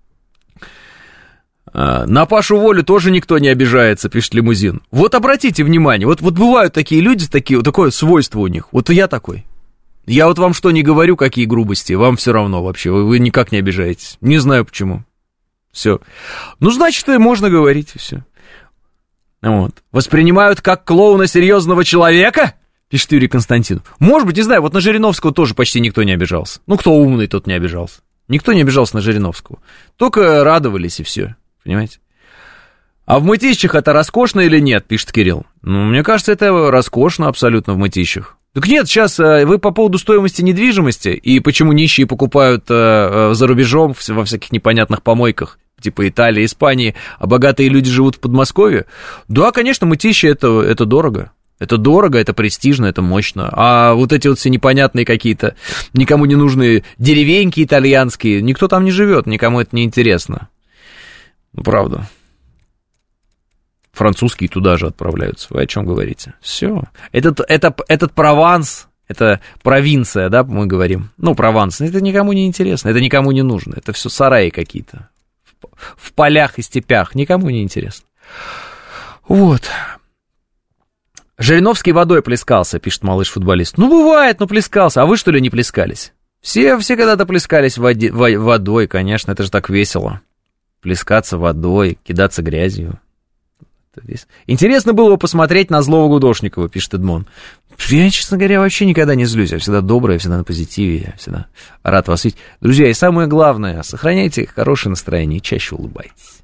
А, на Пашу Волю тоже никто не обижается, пишет Лимузин. Вот обратите внимание, вот, вот бывают такие люди, такие, вот такое свойство у них. Вот я такой. Я вот вам что не говорю, какие грубости, вам все равно вообще, вы, вы никак не обижаетесь. Не знаю почему. Все. Ну, значит, и можно говорить, и все. Вот. Воспринимают как клоуна серьезного человека? Пишет Юрий Константинов. Может быть, не знаю, вот на Жириновского тоже почти никто не обижался. Ну, кто умный, тот не обижался. Никто не обижался на Жириновского. Только радовались, и все. Понимаете? А в Мытищах это роскошно или нет, пишет Кирилл. Ну, мне кажется, это роскошно абсолютно в Мытищах. Так нет, сейчас вы по поводу стоимости недвижимости и почему нищие покупают за рубежом во всяких непонятных помойках, типа Италии, Испании, а богатые люди живут в Подмосковье. Да, конечно, Мытищи это, это дорого. Это дорого, это престижно, это мощно. А вот эти вот все непонятные какие-то, никому не нужные деревеньки итальянские, никто там не живет, никому это не интересно. Ну, правда. Французские туда же отправляются. Вы о чем говорите? Все. Этот, это, этот Прованс, это провинция, да, мы говорим. Ну, Прованс, это никому не интересно, это никому не нужно. Это все сараи какие-то. В, в полях и степях. Никому не интересно. Вот. Жириновский водой плескался, пишет малыш-футболист. Ну, бывает, но плескался. А вы, что ли, не плескались? Все, все когда-то плескались воде, водой, конечно, это же так весело. Плескаться водой, кидаться грязью. Интересно было бы посмотреть на злого Гудошникова, пишет Эдмон. Я, честно говоря, вообще никогда не злюсь. Я всегда добрый, я всегда на позитиве, я всегда рад вас видеть. Друзья, и самое главное, сохраняйте хорошее настроение и чаще улыбайтесь.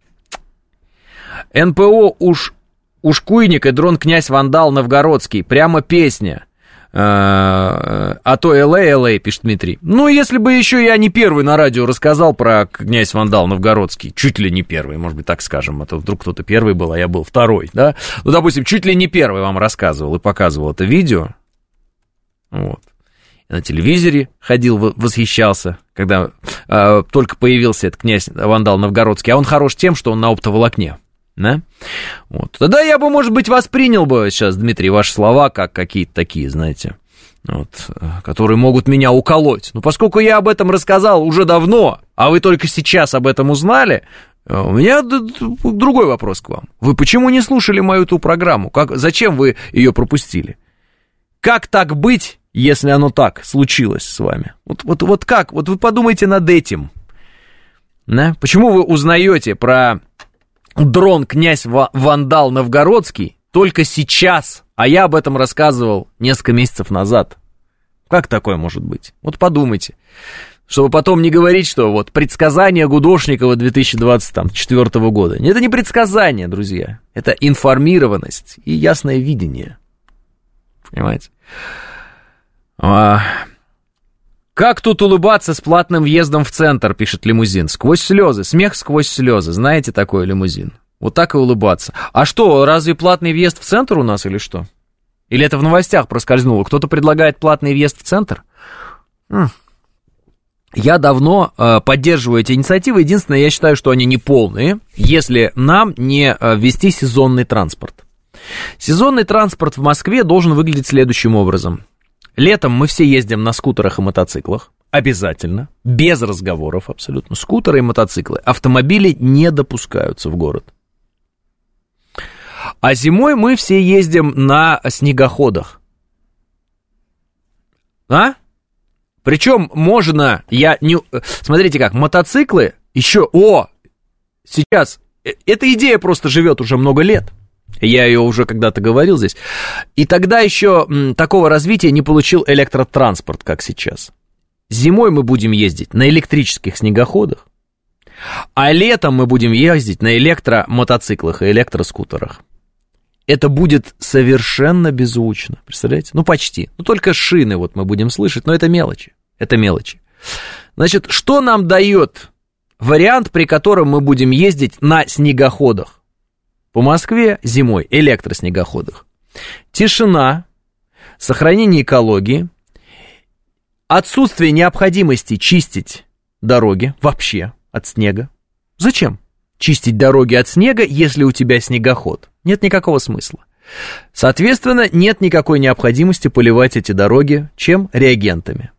эн пэ о уж... Ушкуйник и дрон-князь Вандал Новгородский. Прямо песня. А то эл эй, эл эй, пишет Дмитрий. Ну, если бы еще я не первый на радио рассказал про князь Вандал Новгородский. Чуть ли не первый, может быть, так скажем. А то вдруг кто-то первый был, а я был второй, да? Ну, допустим, чуть ли не первый вам рассказывал и показывал это видео. Вот. И на телевизоре ходил, восхищался, когда э, только появился этот князь Вандал Новгородский. А он хорош тем, что он на оптоволокне. Да? Вот. Тогда я бы, может быть, воспринял бы сейчас, Дмитрий, ваши слова как какие-то такие, знаете, вот, которые могут меня уколоть. Но поскольку я об этом рассказал уже давно, а вы только сейчас об этом узнали, у меня другой вопрос к вам. Вы почему не слушали мою ту программу? Как, зачем вы ее пропустили? Как так быть, если оно так случилось с вами? Вот, вот, вот как? Вот вы подумайте над этим. Да? Почему вы узнаете про... дрон князь Вандал Новгородский только сейчас, а я об этом рассказывал несколько месяцев назад. Как такое может быть? Вот подумайте, чтобы потом не говорить, что вот предсказание Гудошникова две тысячи двадцать четвёртого года. Это не предсказание, друзья, это информированность и ясное видение. Понимаете? А... Как тут улыбаться с платным въездом в центр, пишет Лимузин. Сквозь слезы, смех сквозь слезы. Знаете такой Лимузин? Вот так и улыбаться. А что, разве платный въезд в центр у нас или что? Или это в новостях проскользнуло? Кто-то предлагает платный въезд в центр? М-м. Я давно э, поддерживаю эти инициативы. Единственное, я считаю, что они неполные, если нам не э, ввести сезонный транспорт. Сезонный транспорт в Москве должен выглядеть следующим образом. Летом мы все ездим на скутерах и мотоциклах, обязательно, без разговоров абсолютно. Скутеры и мотоциклы, автомобили не допускаются в город. А зимой мы все ездим на снегоходах. А? Причем можно, я не... Смотрите как, мотоциклы еще... О! Сейчас, эта идея просто живет уже много лет. Я ее уже когда-то говорил здесь. И тогда еще м, такого развития не получил электротранспорт, как сейчас. Зимой мы будем ездить на электрических снегоходах, а летом мы будем ездить на электромотоциклах и электроскутерах. это будет совершенно беззвучно. Представляете? Ну, почти. Ну, только шины вот мы будем слышать, но это мелочи. Это мелочи. Значит, что нам дает вариант, при котором мы будем ездить на снегоходах? По Москве зимой, электроснегоходах. Тишина, сохранение экологии, отсутствие необходимости чистить дороги вообще от снега. Зачем чистить дороги от снега, если у тебя снегоход? Нет никакого смысла. Соответственно, нет никакой необходимости поливать эти дороги чем? Реагентами.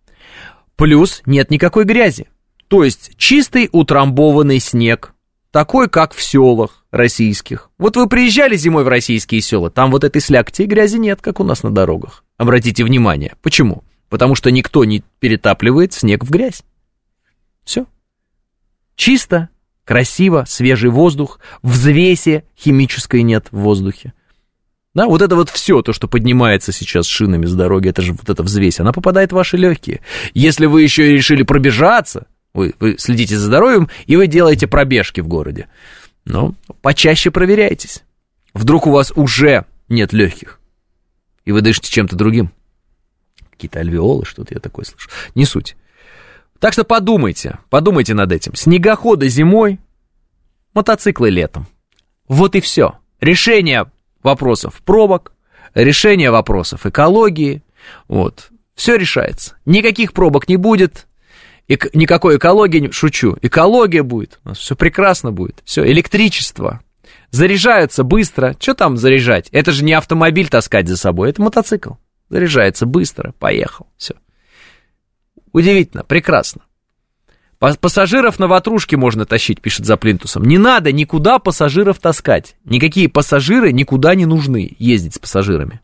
Плюс нет никакой грязи. То есть чистый утрамбованный снег, такой, как в селах российских. Вот вы приезжали зимой в российские села, там вот этой слякоти и грязи нет, как у нас на дорогах. Обратите внимание. Почему? Потому что никто не перетапливает снег в грязь. Все. Чисто, красиво, свежий воздух, взвеси химической нет в воздухе. Да, вот это вот все, то, что поднимается сейчас шинами с дороги, это же вот эта взвесь, она попадает в ваши легкие. Если вы еще и решили пробежаться, вы, вы следите за здоровьем, и вы делаете пробежки в городе, ну, почаще проверяйтесь. Вдруг у вас уже нет легких, и вы дышите чем-то другим. Какие-то альвеолы, что-то я такое слышу. Не суть. Так что подумайте, подумайте над этим. Снегоходы зимой, мотоциклы летом. Вот и все. Решение вопросов пробок, решение вопросов экологии. Вот. Все решается. Никаких пробок не будет. Эк- никакой экологии, шучу. Экология будет. У нас все прекрасно будет. Все, электричество. Заряжаются быстро. Что там заряжать? Это же не автомобиль таскать за собой, это мотоцикл. Заряжается быстро, поехал. Все. Удивительно, прекрасно. Пассажиров на ватрушке можно тащить, пишет за плинтусом. Не надо никуда пассажиров таскать. Никакие пассажиры никуда не нужны ездить с пассажирами.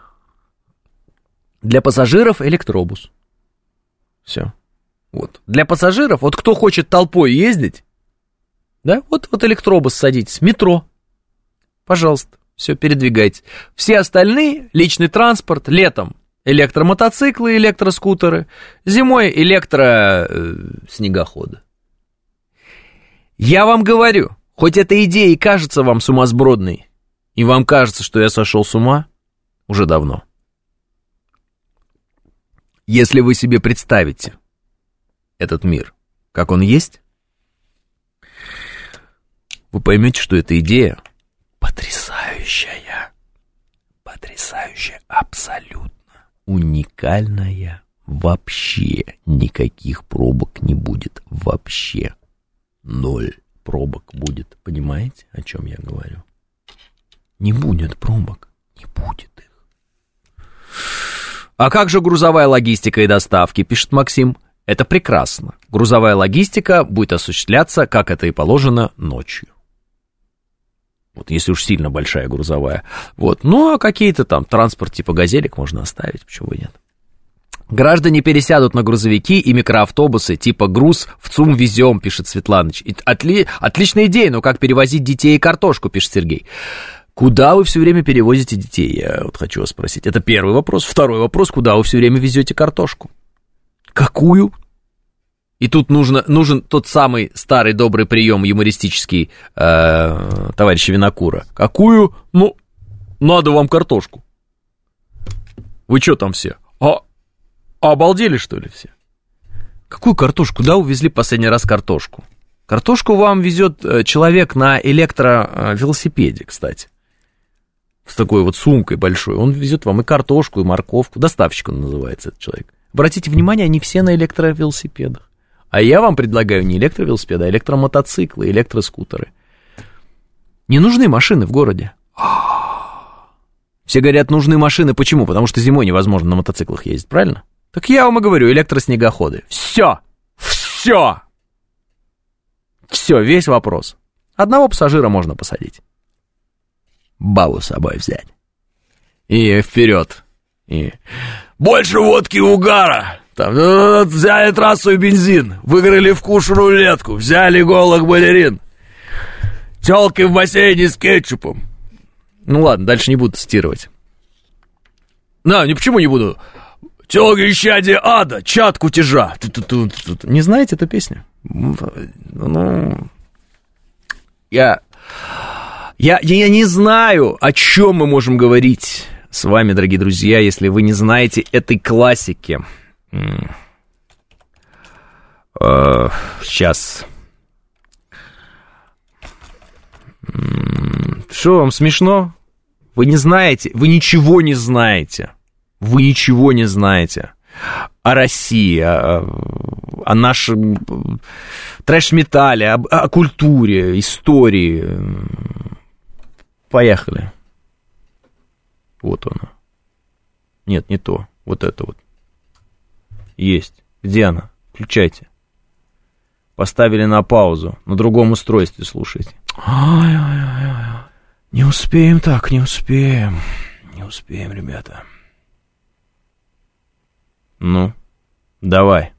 Для пассажиров электробус. Все. Вот. Для пассажиров, вот кто хочет толпой ездить, да, вот, вот электробус садитесь, метро. Пожалуйста, все, передвигайтесь. Все остальные, личный транспорт, летом электромотоциклы, электроскутеры, зимой электроснегоходы. Я вам говорю, хоть эта идея и кажется вам сумасбродной, и вам кажется, что я сошел с ума, уже давно. Если вы себе представите этот мир, как он есть, вы поймете, что эта идея потрясающая, потрясающая, абсолютно уникальная, вообще никаких пробок не будет, вообще ноль пробок будет, понимаете, о чем я говорю? Не будет пробок, не будет их. А как же грузовая логистика и доставки, пишет Максим. Это прекрасно. Грузовая логистика будет осуществляться, как это и положено, ночью. Вот если уж сильно большая грузовая. Вот. Ну, а какие-то там транспорт типа газелек можно оставить, почему бы нет. Граждане пересядут на грузовики и микроавтобусы типа груз в ЦУМ везем, пишет Светланыч. Отли... Отличная идея, но как перевозить детей и картошку, пишет Сергей. Куда вы все время перевозите детей, я вот хочу вас спросить. Это первый вопрос. Второй вопрос, куда вы все время везете картошку? Какую? И тут нужно, нужен тот самый старый добрый прием юмористический э, товарища Винокура. Какую? Ну, надо вам картошку. Вы что там все? А, обалдели, что ли, все? Какую картошку? Куда увезли последний раз картошку? Картошку вам везет человек на электровелосипеде, кстати. С такой вот сумкой большой. Он везет вам и картошку, и морковку. Доставщик он называется, этот человек. Обратите внимание, они все на электровелосипедах. А я вам предлагаю не электровелосипеды, а электромотоциклы, электроскутеры. Не нужны машины в городе. Все говорят, нужны машины. Почему? Потому что зимой невозможно на мотоциклах ездить, правильно? Так я вам и говорю, электроснегоходы. Все! Все! Все, весь вопрос. Одного пассажира можно посадить. Бабу с собой взять. И вперед. И больше водки и угара. Там, ну, взяли трассу и бензин, выиграли в куш-рулетку, взяли голых балерин, тёлки в бассейне с кетчупом. Ну ладно, дальше не буду цитировать. На, ни почему не буду. Тёлки исчадие ада, чад кутежа. Не знаете эту песню? Ну, я, Я, я не знаю, о чем мы можем говорить с вами, дорогие друзья, если вы не знаете этой классики. Сейчас. Что, вам смешно? Вы не знаете, вы ничего не знаете. Вы ничего не знаете о России, о, о нашем трэш-металле, о, о культуре, истории. Поехали. Вот оно. Нет, не то. Вот это вот. Есть. Где она? Включайте. Поставили на паузу. На другом устройстве слушайте. Ай-ай-ай-ай. Не успеем так, не успеем. Не успеем, ребята. Ну, давай.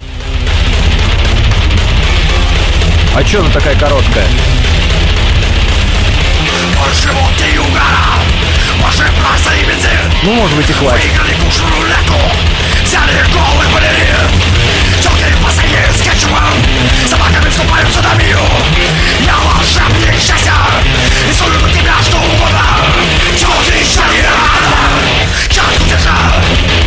А чё она такая короткая? Почему ты угорал? Может, просто и бензин? Ну, может быть, и хватит. Выиграли кушу рулетку, взяли голый балерин. Тёлки последние с кетчупом, собаками вступают в садомию. Я волшебник счастья, рисую на тебя что угодно. Тёлки счастья, чашку держал.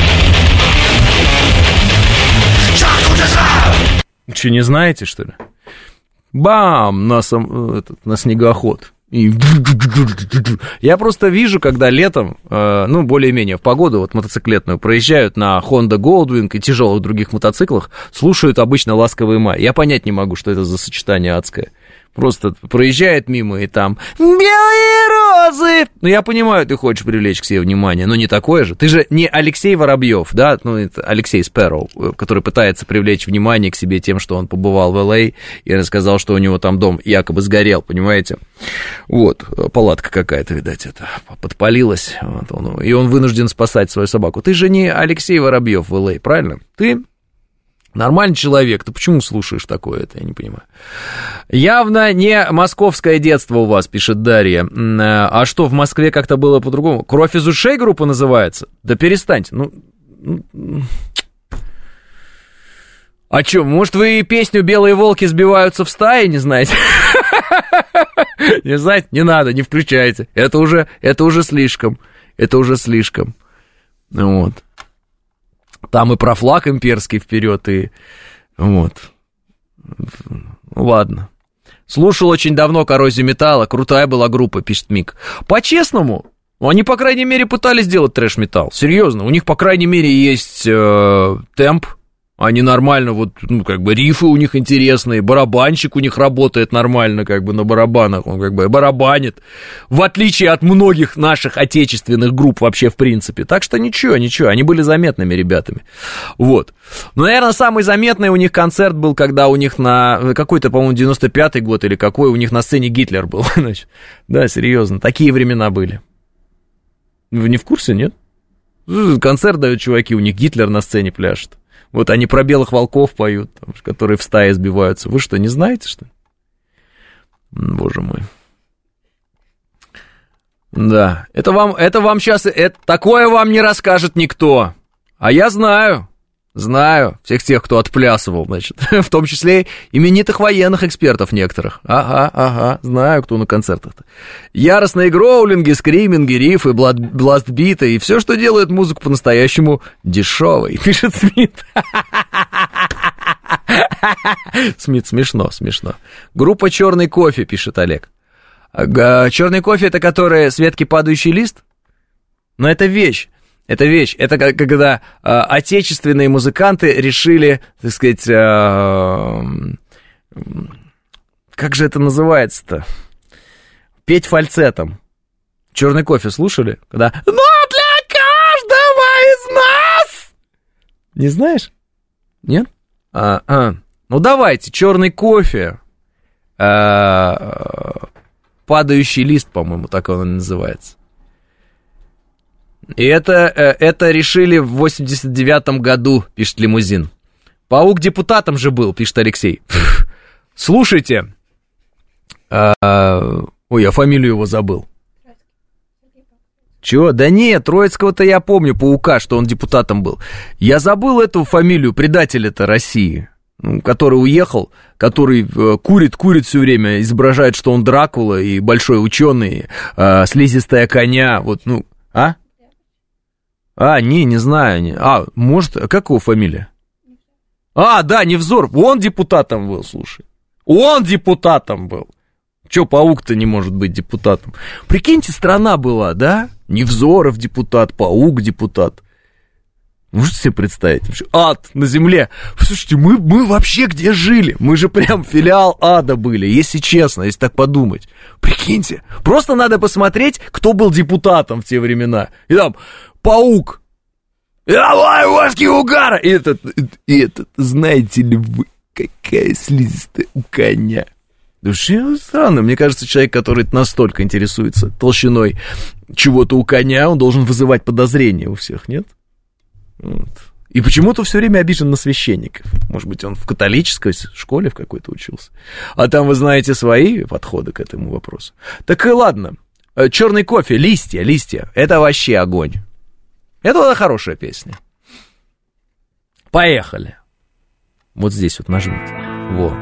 Чашку держал. Че, не знаете, что ли? Бам! На, сам, этот, на снегоход. И... Я просто вижу, когда летом, э, ну, более-менее в погоду, вот мотоциклетную, проезжают на Honda Goldwing и тяжелых других мотоциклах, слушают обычно «Ласковый май». Я понять не могу, что это за сочетание адское. Просто проезжает мимо, и там «Белые розы!» Ну, я понимаю, ты хочешь привлечь к себе внимание, но не такое же. Ты же не Алексей Воробьев, да? Ну, это Алексей Спэрроу, который пытается привлечь внимание к себе тем, что он побывал в Эл Эй и рассказал, что у него там дом якобы сгорел, понимаете? Вот, палатка какая-то, видать, это подпалилась, вот он, и он вынужден спасать свою собаку. Ты же не Алексей Воробьев в Эл Эй, правильно? Ты... Нормальный человек, ты почему слушаешь такое, это я не понимаю. Явно не московское детство у вас, пишет Дарья. А что, в Москве как-то было по-другому? «Кровь из ушей» группа называется? Да перестаньте, ну... А что, может, вы песню «Белые волки сбиваются в стаи» не знаете? Не знаете? Не надо, не включайте. Это уже, это уже слишком. Это уже слишком. Вот. Там и про флаг имперский вперед, и вот. Ладно. Слушал очень давно «Коррозию металла», крутая была группа, пишет Мик. По-честному, они, по крайней мере, пытались сделать трэш-металл. Серьезно, у них, по крайней мере, есть э, темп. Они нормально, вот, ну, как бы, рифы у них интересные, барабанщик у них работает нормально, как бы, на барабанах, он, как бы, барабанит, в отличие от многих наших отечественных групп вообще, в принципе. Так что ничего, ничего, они были заметными ребятами. Вот. Но, наверное, самый заметный у них концерт был, когда у них на, какой-то, по-моему, девяносто пятый год или какой, у них на сцене Гитлер был, значит. Да, серьезно, такие времена были. Вы не в курсе, нет? Концерт дают чуваки, у них Гитлер на сцене пляшет. Вот они про белых волков поют, там, которые в стае сбиваются. Вы что, не знаете, что ли? Боже мой. Да, это вам, это вам сейчас, это, такое вам не расскажет никто. А я знаю, знаю всех тех, кто отплясывал, значит, в том числе именитых военных экспертов некоторых. Ага, ага, знаю, кто на концертах-то. Яростные гроулинги, скриминги, рифы, бластбиты и все, что делает музыку по-настоящему дешевой, пишет Смит. Смит, смешно, смешно. Группа «Черный кофе», пишет Олег. Черный кофе — это который с ветки падающий лист? Но это вещь. Это вещь, это когда э, отечественные музыканты решили, так сказать, э, как же это называется-то? Петь фальцетом. «Черный кофе» слушали? Когда «Но для каждого из нас!» Не знаешь? Нет? А, а. Ну давайте, «Черный кофе», э, «Падающий лист», по-моему, так он называется. И это, это решили в восемьдесят девятом году, пишет Лимузин. Паук депутатом же был, пишет Алексей. Слушайте. А, ой, я фамилию его забыл. Чего? Да нет, Троицкого-то я помню, Паука, что он депутатом был. Я забыл эту фамилию предателя-то России. который уехал, который э, курит, курит все время, изображает, что он Дракула и большой ученый, э, слизистая коня, вот, ну, а? А, не, не знаю, не, а, может, как его фамилия? А, да, Невзоров, он депутатом был, слушай, он депутатом был. Че, Паук-то не может быть депутатом? Прикиньте, страна была, да? Невзоров депутат, Паук депутат. Можете себе представить? Ад на земле. Слушайте, мы, мы вообще где жили? Мы же прям филиал ада были, если честно, если так подумать. Прикиньте. Просто надо посмотреть, кто был депутатом в те времена. И там Паук. Давай, Васьки угара! И этот, и этот, знаете ли вы, какая слизистая у коня. Душе странно. Мне кажется, человек, который настолько интересуется толщиной чего-то у коня, он должен вызывать подозрения у всех, нет? Вот. И почему-то все время обижен на священников. Может быть, он в католической школе в какой-то учился. А там, вы знаете, свои подходы к этому вопросу. Так и ладно. Черный кофе, листья, листья. Это вообще огонь. Это была хорошая песня. Поехали. Вот здесь вот нажмите. Во.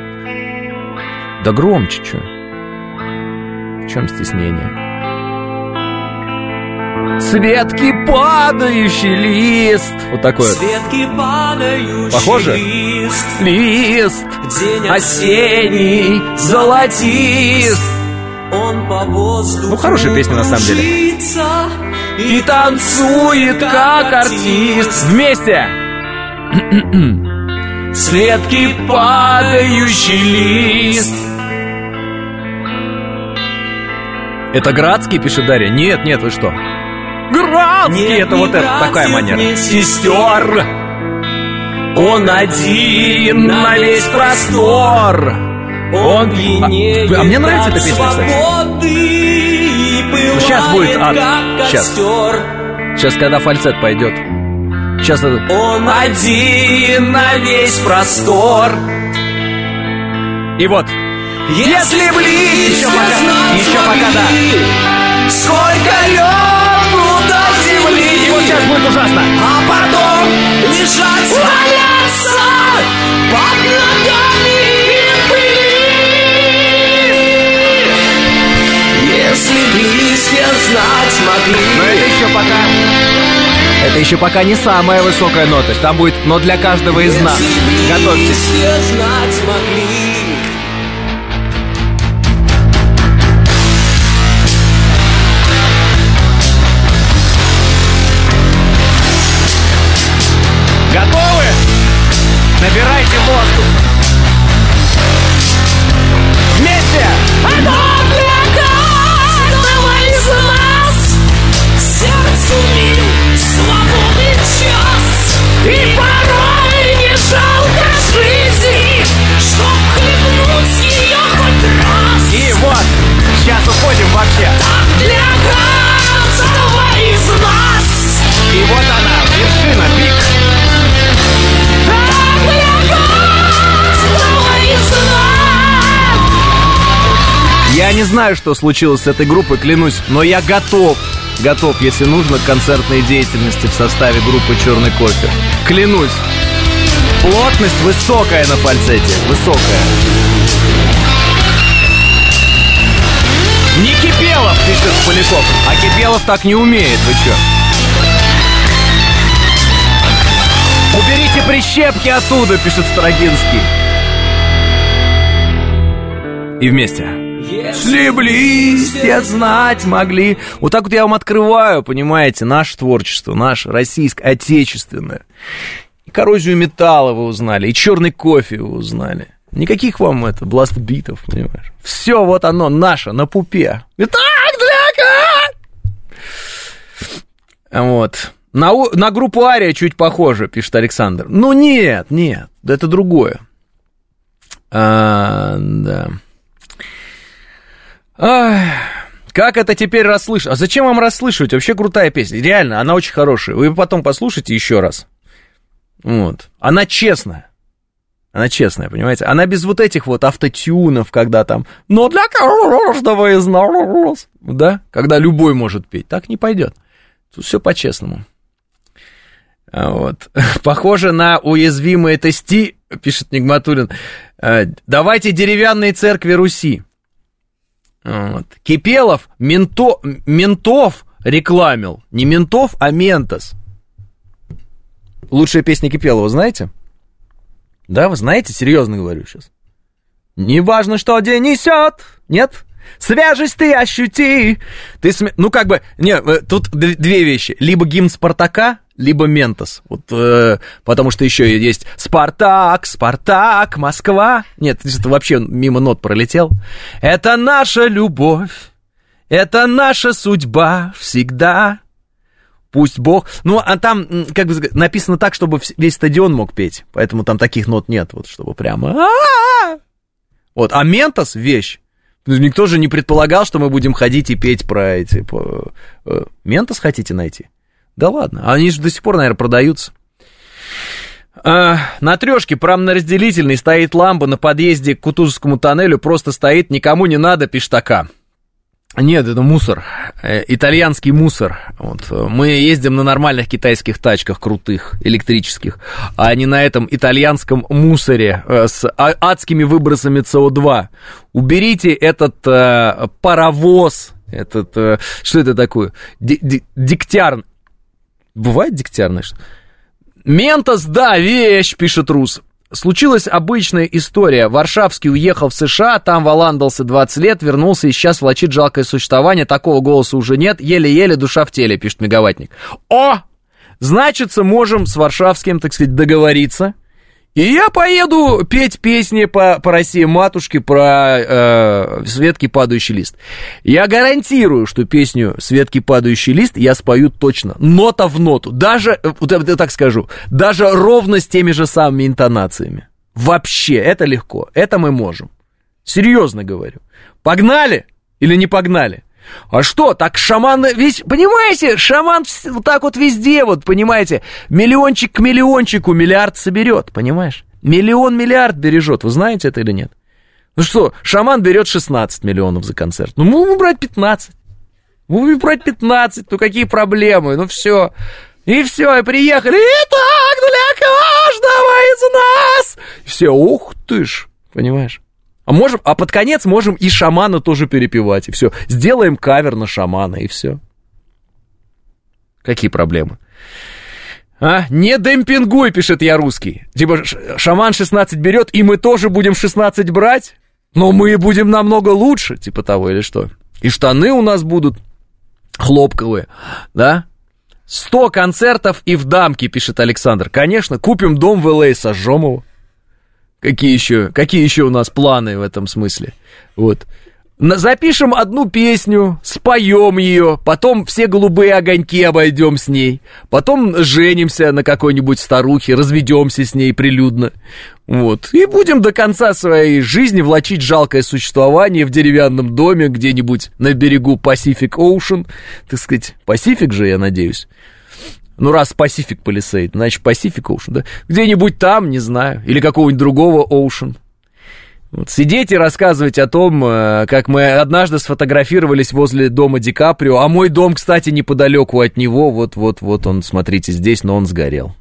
Да громче, чё? В чем стеснение? Светки падающий лист. Вот такой вот. Светки падающий Похоже? лист. Лист День осенний, золотист. Он по воздуху Ну, хорошая песня на самом деле. И танцует, как артист. Вместе. Светки падающий лист. Это Градский, пишет Дарья? Нет, нет, вы что? Градский, нет, это вот это, такая манера. Сестер, он один на весь простор. Он пьянеет. А, а мне нравится эта песня, кстати. Ну, сейчас будет ад. Сейчас. Сейчас, когда фальцет пойдет. Сейчас это... Он один на весь простор. И вот. Если ближе, еще пока, еще пока, да. Сколько лед туда земли. И вот сейчас будет ужасно. А потом лежать, валяться под ногами пыли. Если близко знать могли. Но это еще пока. Это еще пока не самая высокая нота. Там будет, но для каждого из нас. Готовьтесь. Если знать могли. Готовы? Набирайте воздух. Вместе! Оно для каждого из нас. Сердцу мил свободный час. И порой не жалко жизни, чтоб хлебнуть ее хоть раз. И вот, сейчас уходим вообще. Так для каждого из нас. И вот она, вершина, пик. Я не знаю, что случилось с этой группой, клянусь, но я готов, готов, если нужно, к концертной деятельности в составе группы «Черный кофе». Клянусь. Плотность высокая на фальцете, высокая. Не Кипелов, пишет Поляков, а Кипелов так не умеет, вы чё? Уберите прищепки оттуда, пишет Строгинский. И вместе. Если близко знать могли. Вот так вот я вам открываю, понимаете, наше творчество, наше российское, отечественное. И коррозию металла вы узнали, и черный кофе вы узнали. Никаких вам это, бластбитов, понимаешь. Все вот оно наше, на пупе. Итак, для... Вот. На, на группу Ария чуть похоже, пишет Александр. Ну нет, нет, это другое. А, да. Ах, как это теперь расслышать? А зачем вам расслышивать? Вообще крутая песня. Реально, она очень хорошая. Вы потом послушайте еще раз. Вот. Она честная. Она честная, понимаете? Она без вот этих вот автотюнов, когда там... Но для каждого из нас... Да? Когда любой может петь. Так не пойдет. Тут все по-честному. Вот. Похоже на уязвимые тести... Пишет Нигматуллин. Давайте деревянные церкви Руси. Вот. Кипелов менто, ментов рекламил. Не ментов, а Ментос. Лучшая песня Кипелова, знаете? Да, вы знаете? Серьезно говорю сейчас. Не важно, что день несет. Нет? Свежесть ты ощути. Ты см... Ну, как бы, не, тут две вещи. Либо гимн Спартака, либо Ментос. Вот, э, потому что еще есть Спартак, Спартак, Москва. Нет, это вообще мимо нот пролетел. Это наша любовь, это наша судьба всегда. Пусть Бог... Ну, а там, как бы написано так, чтобы весь стадион мог петь. Поэтому там таких нот нет, вот, чтобы прямо... Вот, а Ментос — вещь. Никто же не предполагал, что мы будем ходить и петь про эти... По... Ментос хотите найти? Да ладно, они же до сих пор, наверное, продаются. А, на трешке промнаразделительной стоит лампа на подъезде к Кутузовскому тоннелю, просто стоит, никому не надо, пишет АК. Нет, это мусор, э, итальянский мусор. Вот. Мы ездим на нормальных китайских тачках, крутых, электрических, а не на этом итальянском мусоре э, с а- адскими выбросами Си О два. Уберите этот э, паровоз, этот, э, что это такое, Ди- ди- дегтярн. Бывает дегтярное что? Ментос, да, вещь, пишет Рус. Случилась обычная история. Варшавский уехал в США, там валандался двадцать лет, вернулся и сейчас влачит жалкое существование. Такого голоса уже нет, еле-еле душа в теле, пишет Мегаватник. О! Значится, можем с Варшавским, так сказать, договориться. И я поеду петь песни по, по России матушке про э, «Светкий падающий лист». Я гарантирую, что песню «Светкий падающий лист» я спою точно, нота в ноту. Даже, вот я так скажу, даже ровно с теми же самыми интонациями. Вообще, это легко, это мы можем. Серьезно говорю. Погнали или не погнали? А что, так шаман весь, понимаете, шаман вот так вот везде, вот, понимаете, миллиончик к миллиончику миллиард соберет, понимаешь? Миллион миллиард бережет, вы знаете это или нет? Ну что, шаман берет шестнадцать миллионов за концерт, ну мы будем брать пятнадцать, мы будем брать пятнадцать, ну какие проблемы, ну все, и все, и приехали, и так для каждого из нас, все, ух ты ж, понимаешь? А, можем, а под конец можем и шамана тоже перепевать, и все. Сделаем кавер на шамана, и все. Какие проблемы? А? Не демпингуй, пишет я русский. Типа шаман шестнадцать берет, и мы тоже будем шестнадцать брать, но мы будем намного лучше, типа того, или что? И штаны у нас будут хлопковые, да? Сто концертов и в дамке, пишет Александр. Конечно, купим дом в Эл А, сожжем его. Какие еще, какие еще у нас планы в этом смысле? Вот. Запишем одну песню, споем ее, потом все голубые огоньки обойдем с ней, потом женимся на какой-нибудь старухе, разведемся с ней прилюдно. Вот. И будем до конца своей жизни влачить жалкое существование в деревянном доме где-нибудь на берегу Pacific Ocean. Так сказать, Pacific же, я надеюсь. Ну, раз Pacific Palisade, значит, Pacific Ocean, да? Где-нибудь там, не знаю, или какого-нибудь другого Ocean. Вот, сидеть и рассказывать о том, как мы однажды сфотографировались возле дома Ди Каприо, а мой дом, кстати, неподалеку от него, вот-вот-вот он, смотрите, здесь, но он сгорел.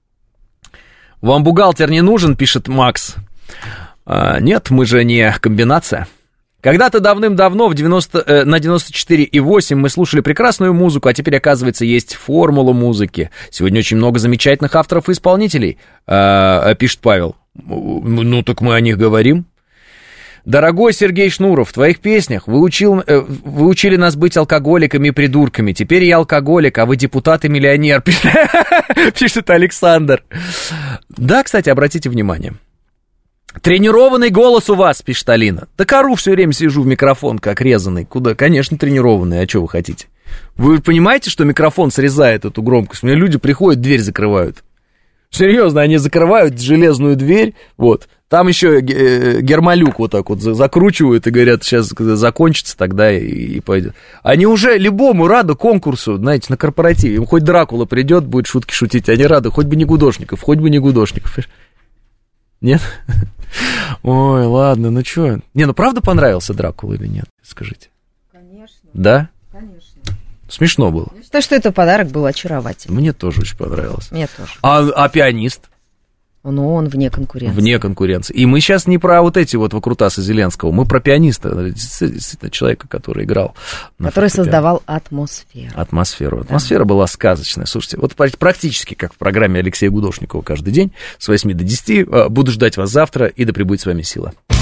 Вам бухгалтер не нужен, пишет Макс. А, нет, мы же не комбинация. Когда-то давным-давно в девяносто, э, на девяносто четыре и восемь мы слушали прекрасную музыку, а теперь, оказывается, есть формула музыки. Сегодня очень много замечательных авторов и исполнителей, э, пишет Павел. Ну, так мы о них говорим. Дорогой Сергей Шнуров, в твоих песнях вы, учил, э, вы учили нас быть алкоголиками и придурками. Теперь я алкоголик, а вы депутат и миллионер, пишет Александр. Да, кстати, обратите внимание. Тренированный голос у вас, пишет Алина. Да ору все время сижу в микрофон, как резанный. Куда? Конечно, тренированный, а что вы хотите? Вы понимаете, что микрофон срезает эту громкость? У меня люди приходят, дверь закрывают. Серьезно, они закрывают железную дверь, вот. Там еще гермолюк вот так вот закручивают и говорят, сейчас закончится, тогда и, и пойдет. Они уже любому рады конкурсу, знаете, на корпоративе. Им хоть Дракула придет, будет шутки шутить, они рады, хоть бы не Гудошников, хоть бы не Гудошников. Нет? Ой, ладно, ну что? Не, ну правда понравился Дракула или нет? Скажите. Конечно. Да? Конечно. Смешно было. Я считаю, что это подарок был очаровательный. Мне тоже очень понравилось. Мне тоже. А, а пианист? Но он вне конкуренции. Вне конкуренции. И мы сейчас не про вот эти вот выкрутасы Зеленского, мы про пианиста, действительно, человека, который играл. Который создавал атмосферу. Атмосферу. Атмосфера да. была сказочная. Слушайте, вот практически как в программе Алексея Гудошникова каждый день с восьми до десяти. Буду ждать вас завтра, и да пребудет с вами сила.